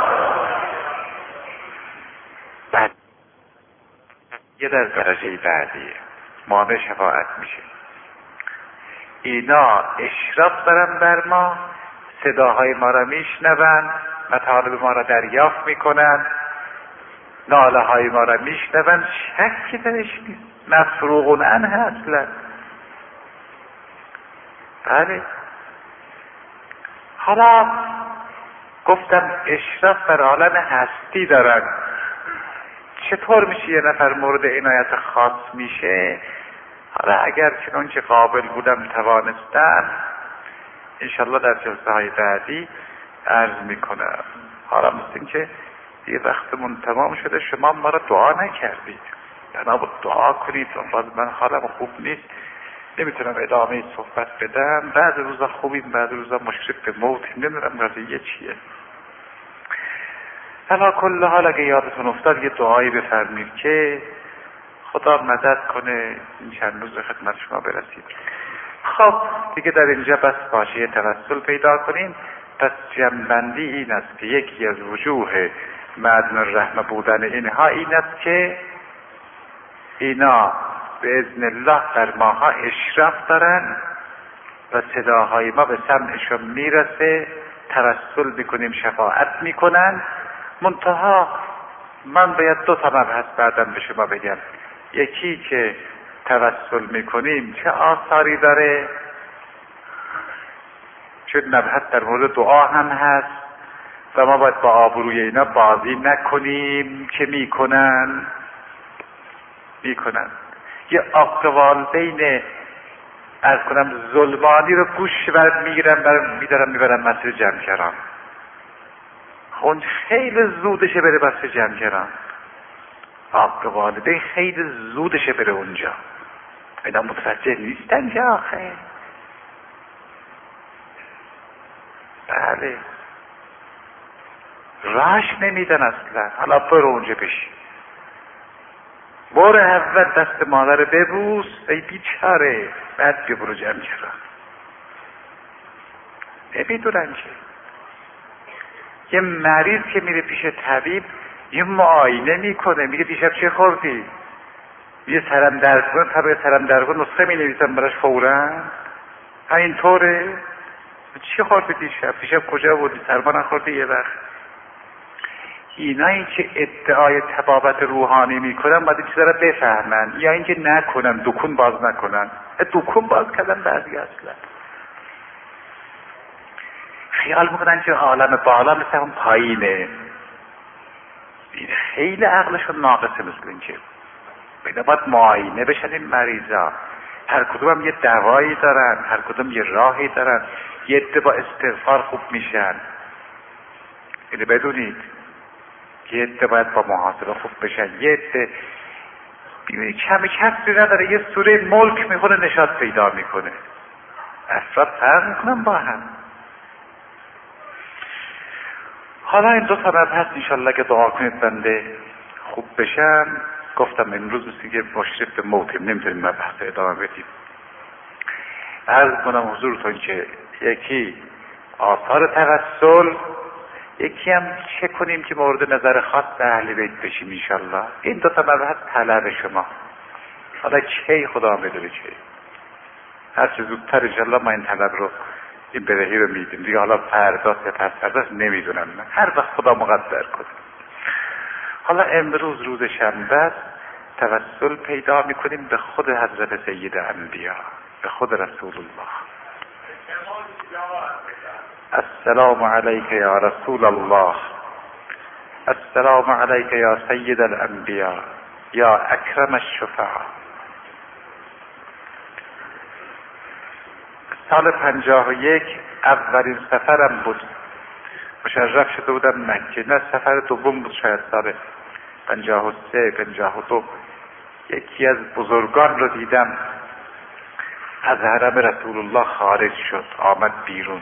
بعد یه در درجه بعدیه مانع شفاعت میشه. اینا اشراف دارن بر ما، صداهای ما را میشنون، مطالب ما را دریافت میکنن، ناله های ما را میشنون، شکی درش نیست، مفروغ عنه اصلا. بله. حالا گفتم اشراف بر عالم هستی دارن. چطور میشه یه نفر مورد عنایت خاص میشه؟ حالا اگر چنان که قابل بودم توانستم انشالله در جلسه های بعدی عرض میکنم. حالا مثل این که یه وقتمون تمام شده، شما ما را دعا نکردید. بنابراین دعا کنید. باز من حالم خوب نیست، نمیتونم ادامه صحبت بدم. بعد روزا خوبیم، بعد روزا مشرف به موتیم، نمیدونم قضیه چیه. علا کل حال اگه یادتون افتاد یه دعایی بفرمید که خدا مدد کنه این چند روز خدمت شما برسید. خب دیگه در اینجا بس باشه توسل پیدا کنیم. پس جنبندی این است که یکی از وجوه معدن الرحمه بودن اینها این است که اینا به اذن الله در ماها اشراف دارن و صداهای ما به سمعشون میرسه، توسل میکنیم، شفاعت میکنن. منتها من باید دو تا مبحث بعداً به شما بگم. یکی که توسل میکنیم چه آثاری داره، چون مبحث در مورد دعا هم هست و ما باید با آبروی اینا بازی نکنیم که میکنن میکنن یه عاق والدین از کنم ظلمانی رو گوش برد میگیرن برم میدارن میبرن مسجد جمکران. اون خیلی زودشه بره مسجد جمکران. عاق والدین خیلی زودشه بره اونجا. اینا متوجه نیستن که آخه. بله راش نمیدن اصلا. حالا برو اونجا بشی، برو اول دست مادر ببوس ای بیچاره، بعد بیا برو جمع کرا. نمیدونن که یه مریض که میره پیش طبیب یه معاینه میکنه، میگه دیشب چه خوردی؟ یه سرم درد کنه، طبعا سرم درد کنه نسخه می نویسم براش فورا. همینطوره. چی خوردی دیشب؟ دیشب کجا بودی؟ سرما نخوردی یه وقت؟ اینایی که ادعای طبابت روحانی میکنن باید این چیزا رو بفهمن، یا اینکه نکنن، دکون باز نکنن. دکون باز کردن بعضی اصلا خیال میکنن که عالم بالا مثل اون پایینه. این خیلی عقلشون ناقصه. مثل این که اینا باید معاینه بشن این مریضا. هر کدوم هم یه دوایی دارن، هر کدوم یه راهی دارن. یه عده با استغفار خوب میشن، اینو بدونید. یه عده باید با محاسبه خوب بشن. یه عده کمی کسی نداره یه سوره ملک میخونه نشاط پیدا میکنه. افراد فرق میکنن با هم. حالا این دو تا مبحث انشالله که دعا کنید بنده خوب بشم. گفتم امروز بسی که مشرف به موتیم، نمیتونیم مبحث ادامه بدیم. عرض کنم حضورتون که یکی آثار توسل، یکی هم چه کنیم که مورد نظر خاص اهل بیت بشیم انشالله. این دو تا مبحث طلب شما. حالا کی خدا بدونه چه، هر چه زودتر انشالله ما این طلب رو، این بدهی رو میدیم دیگه. حالا فردا سپس فردا نمیدونم، هر وقت خدا مقدر کنه. حالا امروز روز شنبه است، توسل پیدا میکنیم به خود حضرت سید انبیا، به خود رسول الله. السلام علیک یا رسول الله، السلام علیک یا سید الانبیا، یا اکرم الشفعاء. سال پنجاه و یک اولین سفرم بود، مشرف شده بودم مکه. نه سفر دوم بود شاید، سال پنجاه و سه پنجاه و دو. یکی از بزرگان رو دیدم از حرم رسول الله خارج شد، آمد بیرون.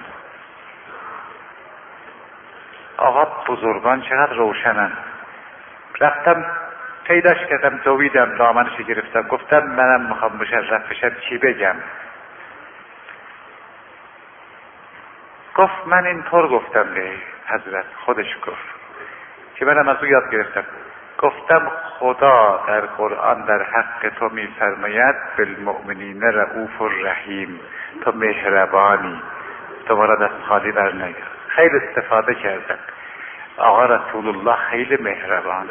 آقا بزرگان چقدر روشنن. رفتم پیداش کردم، دویدم، دامنش گرفتم، گفتم منم میخوام مشرف بشم، چی بگم؟ گفت من اینطور گفتم به حضرت، خودش گفت که منم از او یاد گرفتم. گفتم خدا در قرآن در حق تو میفرماید بالمؤمنین رؤوف الرحیم، تو مهربانی، تو ما را دست خالی بر نگیر. خیلی استفاده کردم. آقا رسول الله خیلی مهربانه.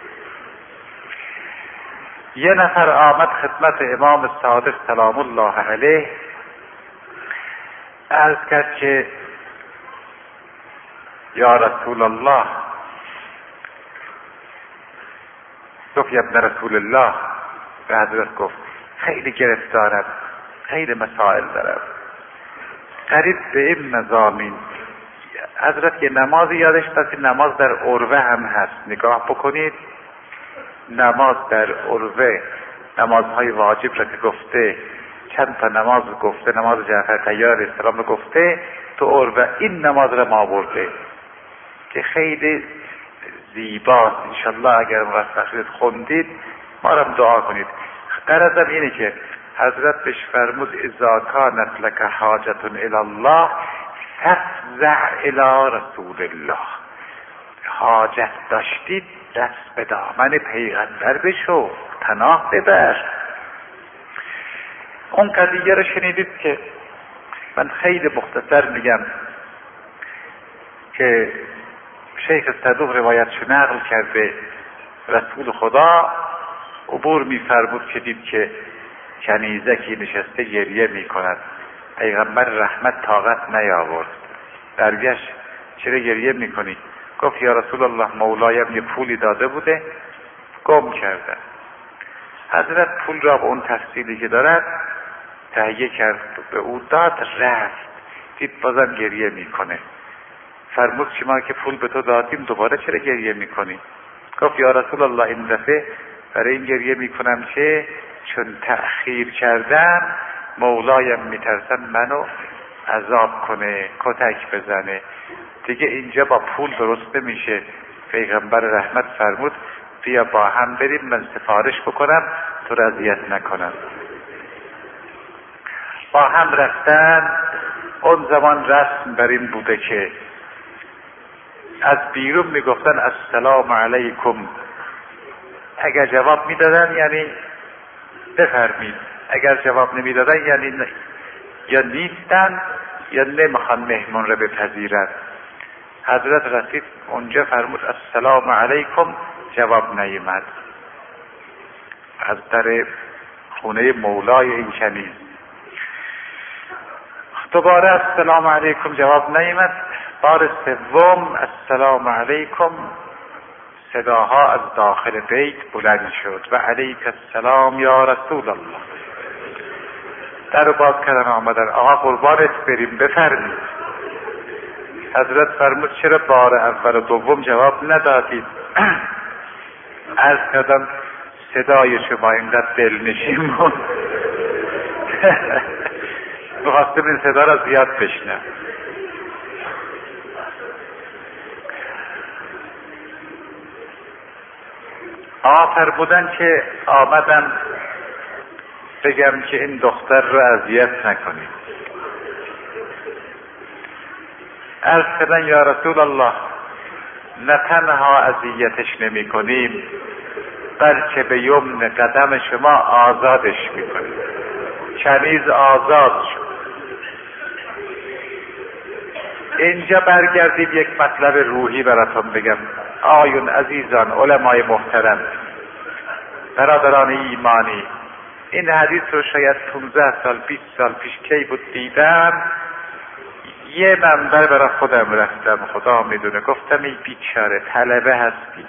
یه نفر آمد خدمت امام صادق سلام الله علیه، عرض کرد که یا رسول الله، گفت یا ابن رسول الله. به حضرت گفت خیلی گرفتارم، خیلی مسائل دارم، قریب به این مضامین. حضرت که نماز یادش داد که نماز در عروه هم هست، نگاه بکنید. نماز در عروه، نمازهای واجب را که گفته، چند تا نماز گفته، نماز جعفر طیار علیه السلام رو گفته تو عروه، این نماز را ما برده که خیلی زیباست. انشالله اگر موفق شدید خوندید ما را دعا کنید. غرضم اینه که حضرت بهش فرمود اذا کانت لک حاجة الی الله فافزع الی رسول الله. حاجت داشتید دست به دامن پیغمبر بشو، پناه ببر. اون قضیه رو شنیدید که من خیلی مختصر میگم که شیخ صدوق روایتشو نقل کرده، رسول خدا عبور میفرمود که دید که کنیزکی نشسته گریه میکند. پیغمبر رحمت طاقت نیاورد، برگشت چرا گریه میکنی؟ گفت یا رسول الله مولایم یه پولی داده بوده گم کرده. حضرت پول را به اون تفصیلی که دارد تهیه کرد، به او داد، رفت، دید بازم گریه میکنه. فرمود شما که پول به تو دادیم دوباره چرا گریه میکنی؟ گفت یا رسول الله این دفعه برای این گریه میکنم که چون تأخیر کردم مولایم میترسم منو عذاب کنه، کتک بزنه، دیگه اینجا با پول درست نمیشه. پیغمبر رحمت فرمود بیا با هم بریم، من سفارش بکنم تو را اذیت نکنم. با هم رفتن. اون زمان رسم بر این بوده که از بیرون میگفتن السلام علیکم، اگر جواب میدادن یعنی بفرمید، اگر جواب نمیدادن یعنی نه. یا نیستن یا نمیخوان مهمون رو بپذیرن. حضرت رسید اونجا فرمود السلام علیکم، جواب نیامد. از در خونه مولای این کنیز دوباره السلام علیکم، جواب نیامد. بار سوم السلام علیکم، صداها از داخل بیت بلند شد و علیک السلام یا رسول الله. در باز کردن آمدن، آقا قربانت بریم بفرمید. حضرت فرمود چرا بار اول و دوم جواب ندادید؟ عرض کردم صدای شما اینقدر دلنشین بود میخواستم این صدا را زیاد بشنم. آقا فرمودن که آمدم بگم که این دختر رو اذیت نکنید. عرض کردن یا رسول الله نه تنها اذیتش نمی کنیم بلکه به یمن قدم شما آزادش می کنیم. کنیز آزاد شد. اینجا برگردید یک مطلب روحی براتون بگم. آیون عزیزان، علمای محترم، برادران ایمانی، این حدیث رو شاید پانزده سال بیست سال پیش کی بود دیدم، یه منبر برای خودم رفتم، خدا میدونه، گفتم ای بیچاره طلبه هستی،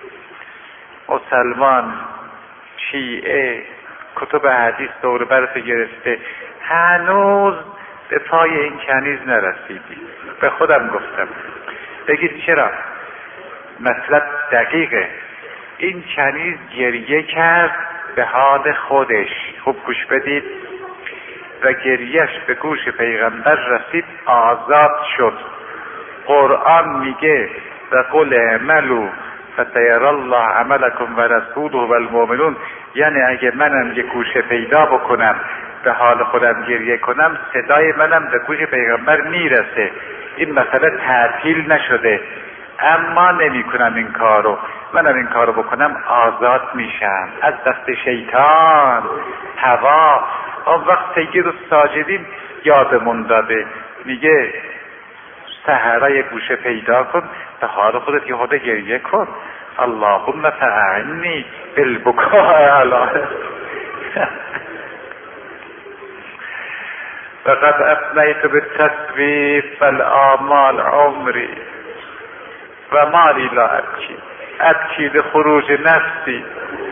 مسلمان، شیعه، کتب حدیث دور برت گرفته، هنوز به پای این کنیز نرسیدی. به خودم گفتم بگید چرا؟ مطلب دقیقه. این کنیز گریه کرد به حال خودش، خوب گوش بدید، و گریهش به گوش پیغمبر رسید، آزاد شد. قرآن میگه و قل اعملوا فسیر الله عملکم و رسوله و المؤمنون، یعنی اگه منم یه گوشه پیدا بکنم به حال خودم گریه کنم، صدای منم به گوش پیغمبر میرسه. این مسئله تعطیل نشده، اما نمی کنم این کارو. منم این کارو بکنم آزاد میشم از دست شیطان، هوا. اون وقت سید الساجدین یادمون داده، میگه سحره گوشه پیدا کن، به حال خودت یه خود گریه کن. اللهم فاعنی بالبکاء علی فقد افنیت بالتسویف فالآمال عمری و مالی لا ابکی ابکی لخروج نفسی.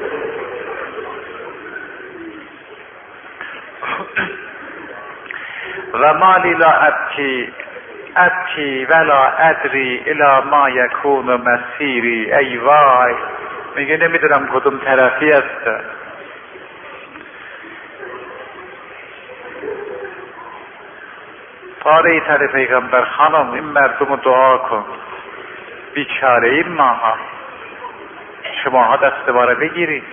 و مالی لا ابکی ابکی ولا ادری الی ما یکون مسیری. ای وای، میگه نمیدونم کدوم طرفی هست. پاره ای تر پیغمبر خانم این مردم رو دعا کن، بیچاره این ماها، شماها دست باره بگیرید.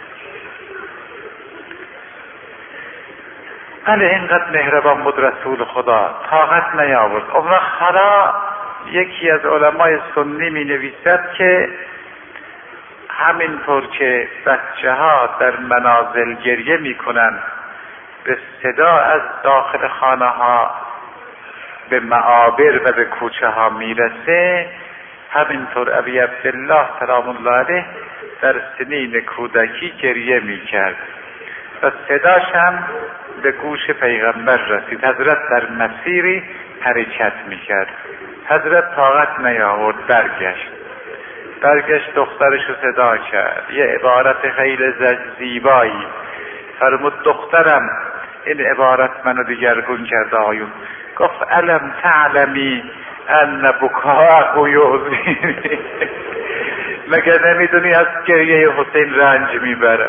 بله اینقدر مهربان بود رسول خدا، طاقت نیاورد. اون وقت حالا یکی از علمای سنی می نویسد که همینطور که بچه ها در منازل گریه می کنند، به صدا از داخل خانه ها به معابر و به کوچه ها میرسه، همینطور ابی عبدالله سلام الله علیه در سنین کودکی گریه میکرد و صداش هم به گوش پیغمبر رسید. حضرت در مسیری حرکت میکرد، حضرت طاقت نیاورد، برگشت برگشت دخترش رو صدا کرد، یه عبارت خیلی زیبایی فرمود، دخترم، این عبارت منو دیگرگون کرد آیون، گفت الم تعلمی ان بکاء یؤذینی، مگه نمیدونی از گریه حسین رنج میبره؟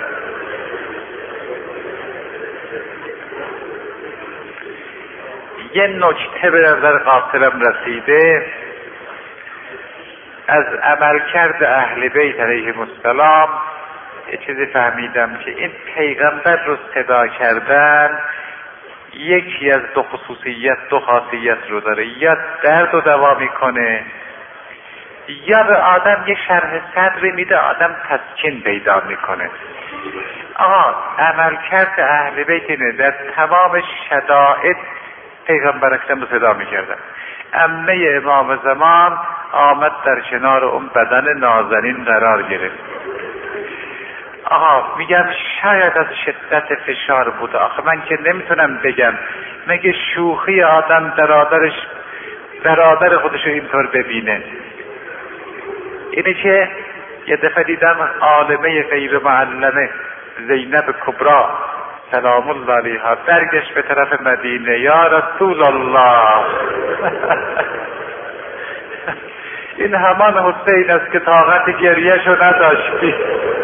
یه نکته به نظر قاصرم رسیده از عملکرد اهل بیت علیهم السلام. یه چیزی فهمیدم که این پیغمبر رو صدا کردن یکی از دو خصوصیت دو خاصیت رو داره، یا درد رو دوا میکنه یا به آدم یه شرح صدری میده، آدم تسکین پیدا میکنه. آقا عملکرد اهل بیت اینه، در تمام شدائد پیغمبر اکرم رو صدا میکردن. عمه امام زمان آمد در کنار اون بدن نازنین قرار گرفت. آها میگم شاید از شدت فشار بود، آخه من که نمیتونم بگم، مگه شوخی آدم برادرش برادر خودشو اینطور ببینه؟ اینه که یه دفعه دیدم عالمه غیر معلمه زینب کبرا سلام الله علیها برگشت به طرف مدینه، یا رسول الله این همان حسین است که طاقت گریه‌شو نداشتی.